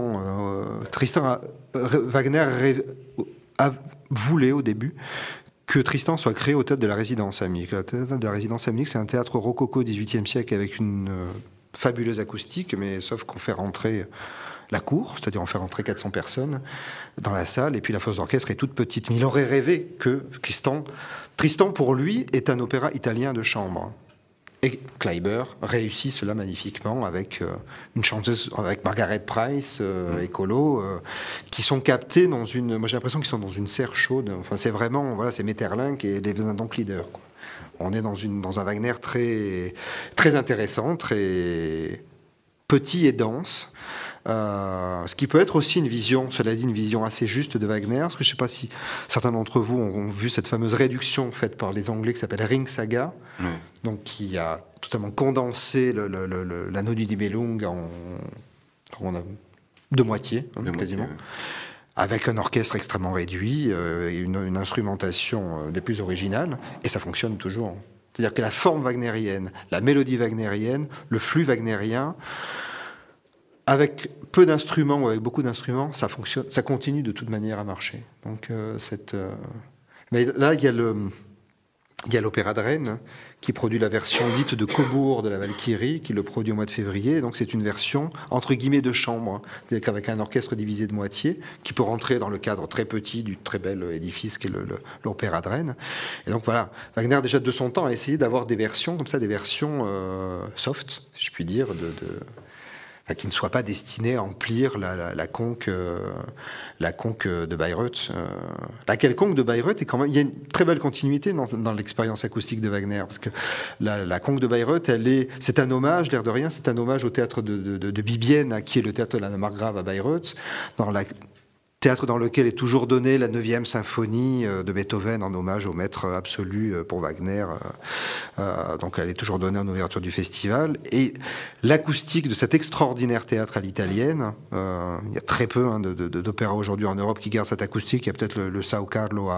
Wagner voulait au début que Tristan soit créé au théâtre de la Résidence à Munich. Le théâtre de la Résidence à Munich, c'est un théâtre rococo XVIIIe siècle avec une fabuleuse acoustique, mais sauf qu'on fait rentrer la cour, c'est-à-dire on fait rentrer 400 personnes dans la salle, et puis la fosse d'orchestre est toute petite. Mais il aurait rêvé que Tristan pour lui, est un opéra italien de chambre. Et Kleiber réussit cela magnifiquement avec une chanteuse, avec Margaret Price, écolo, qui sont captés dans une... Moi j'ai l'impression qu'ils sont dans une serre chaude. Enfin c'est vraiment, voilà, c'est Maeterlinck et les Donk Leader, quoi. On est dans un Wagner très, très intéressant, très petit et dense. Ce qui peut être aussi une vision assez juste de Wagner, parce que je ne sais pas si certains d'entre vous ont vu cette fameuse réduction faite par les Anglais qui s'appelle Ring Saga, donc qui a totalement condensé l'anneau du Nibelung en de moitié, quasiment, avec un orchestre extrêmement réduit et une instrumentation des plus originales, et ça fonctionne toujours. C'est-à-dire que la forme wagnérienne, la mélodie wagnérienne, le flux wagnérien, avec peu d'instruments ou avec beaucoup d'instruments, ça fonctionne, ça continue de toute manière à marcher. Donc mais là il y a l'Opéra de Rennes qui produit la version dite de Cobourg de la Valkyrie, qui le produit au mois de février. Donc c'est une version entre guillemets de chambre, c'est-à-dire qu'avec un orchestre divisé de moitié, qui peut rentrer dans le cadre très petit du très bel édifice qu'est l'Opéra de Rennes. Et donc voilà, Wagner déjà de son temps a essayé d'avoir des versions comme ça, des versions soft, si je puis dire, qui ne soit pas destiné à emplir la conque de Bayreuth. Laquelle conque de Bayreuth est quand même... Il y a une très belle continuité dans l'expérience acoustique de Wagner, parce que la conque de Bayreuth, c'est un hommage, l'air de rien, c'est un hommage au théâtre de Bibiane, qui est le théâtre de la Margrave à Bayreuth, théâtre dans lequel est toujours donnée la 9e symphonie de Beethoven en hommage au maître absolu pour Wagner. Donc elle est toujours donnée en ouverture du festival. Et l'acoustique de cet extraordinaire théâtre à l'italienne, il y a très peu d'opéras aujourd'hui en Europe qui gardent cette acoustique. Il y a peut-être le San Carlo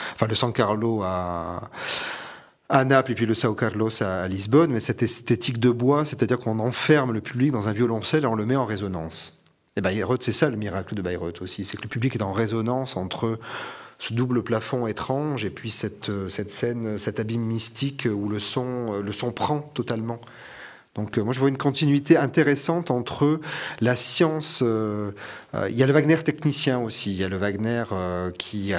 à Naples et puis le São Carlos à Lisbonne, mais cette esthétique de bois, c'est-à-dire qu'on enferme le public dans un violoncelle et on le met en résonance. Et Bayreuth, c'est ça le miracle de Bayreuth aussi, c'est que le public est en résonance entre ce double plafond étrange et puis cette scène, cet abîme mystique où le son prend totalement. Donc moi je vois une continuité intéressante entre la science, il y a le Wagner technicien aussi, il y a le Wagner qui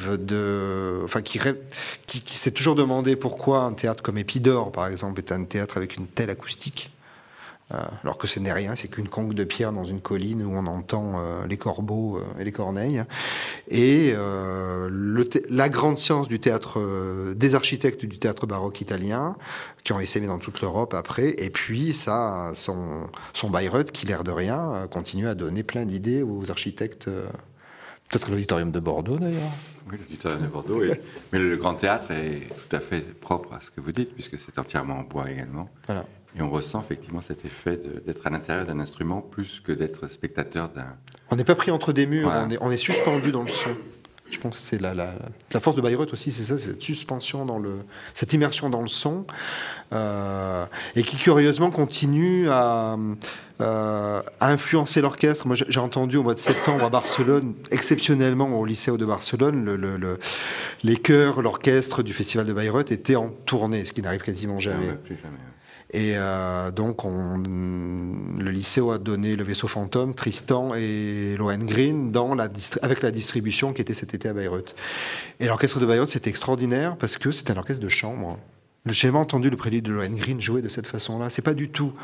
s'est toujours demandé pourquoi un théâtre comme Épidore par exemple est un théâtre avec une telle acoustique. Alors que ce n'est rien, c'est qu'une conque de pierre dans une colline où on entend les corbeaux et les corneilles. Et la grande science du théâtre, des architectes du théâtre baroque italien, qui ont essaimé dans toute l'Europe après, et puis ça, son Bayreuth, qui l'air de rien, continue à donner plein d'idées aux architectes. Peut-être l'auditorium de Bordeaux d'ailleurs. Oui, l'auditorium de Bordeaux, mais le grand théâtre est tout à fait propre à ce que vous dites, puisque c'est entièrement en bois également. Voilà. Et on ressent effectivement cet effet d'être à l'intérieur d'un instrument plus que d'être spectateur d'un... On n'est pas pris entre des murs, voilà. on est suspendu dans le son. Je pense que c'est la force de Bayreuth aussi, c'est ça, c'est cette suspension, cette immersion dans le son, et qui curieusement continue à influencer l'orchestre. Moi j'ai entendu au mois de septembre à Barcelone, exceptionnellement au Liceo de Barcelone, les chœurs, l'orchestre du Festival de Bayreuth étaient en tournée, ce qui n'arrive quasiment jamais. Non, plus jamais. Et donc, le Liceo a donné le Vaisseau Fantôme, Tristan et Lohengrin avec la distribution qui était cet été à Bayreuth. Et l'orchestre de Bayreuth, c'était extraordinaire parce que c'était un orchestre de chambre. J'ai jamais entendu le prélude de Lohengrin jouer de cette façon-là. C'est pas du tout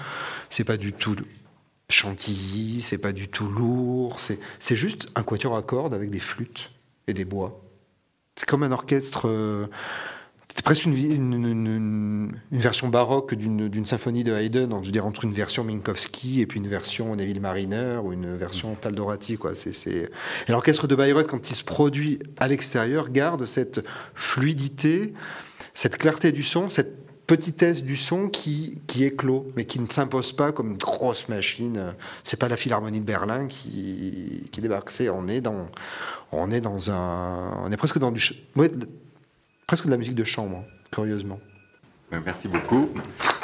chantilly, c'est pas du tout lourd. C'est juste un quatuor à cordes avec des flûtes et des bois. C'est comme un orchestre... C'était presque une version baroque d'une symphonie de Haydn, je veux dire, entre une version Minkowski et puis une version Neville Mariner ou une version Taldorati, quoi. Et l'orchestre de Bayreuth, quand il se produit à l'extérieur, garde cette fluidité, cette clarté du son, cette petitesse du son qui éclot, mais qui ne s'impose pas comme une grosse machine. C'est pas la Philharmonie de Berlin qui débarque. On est presque dans presque de la musique de chambre, curieusement. Merci beaucoup.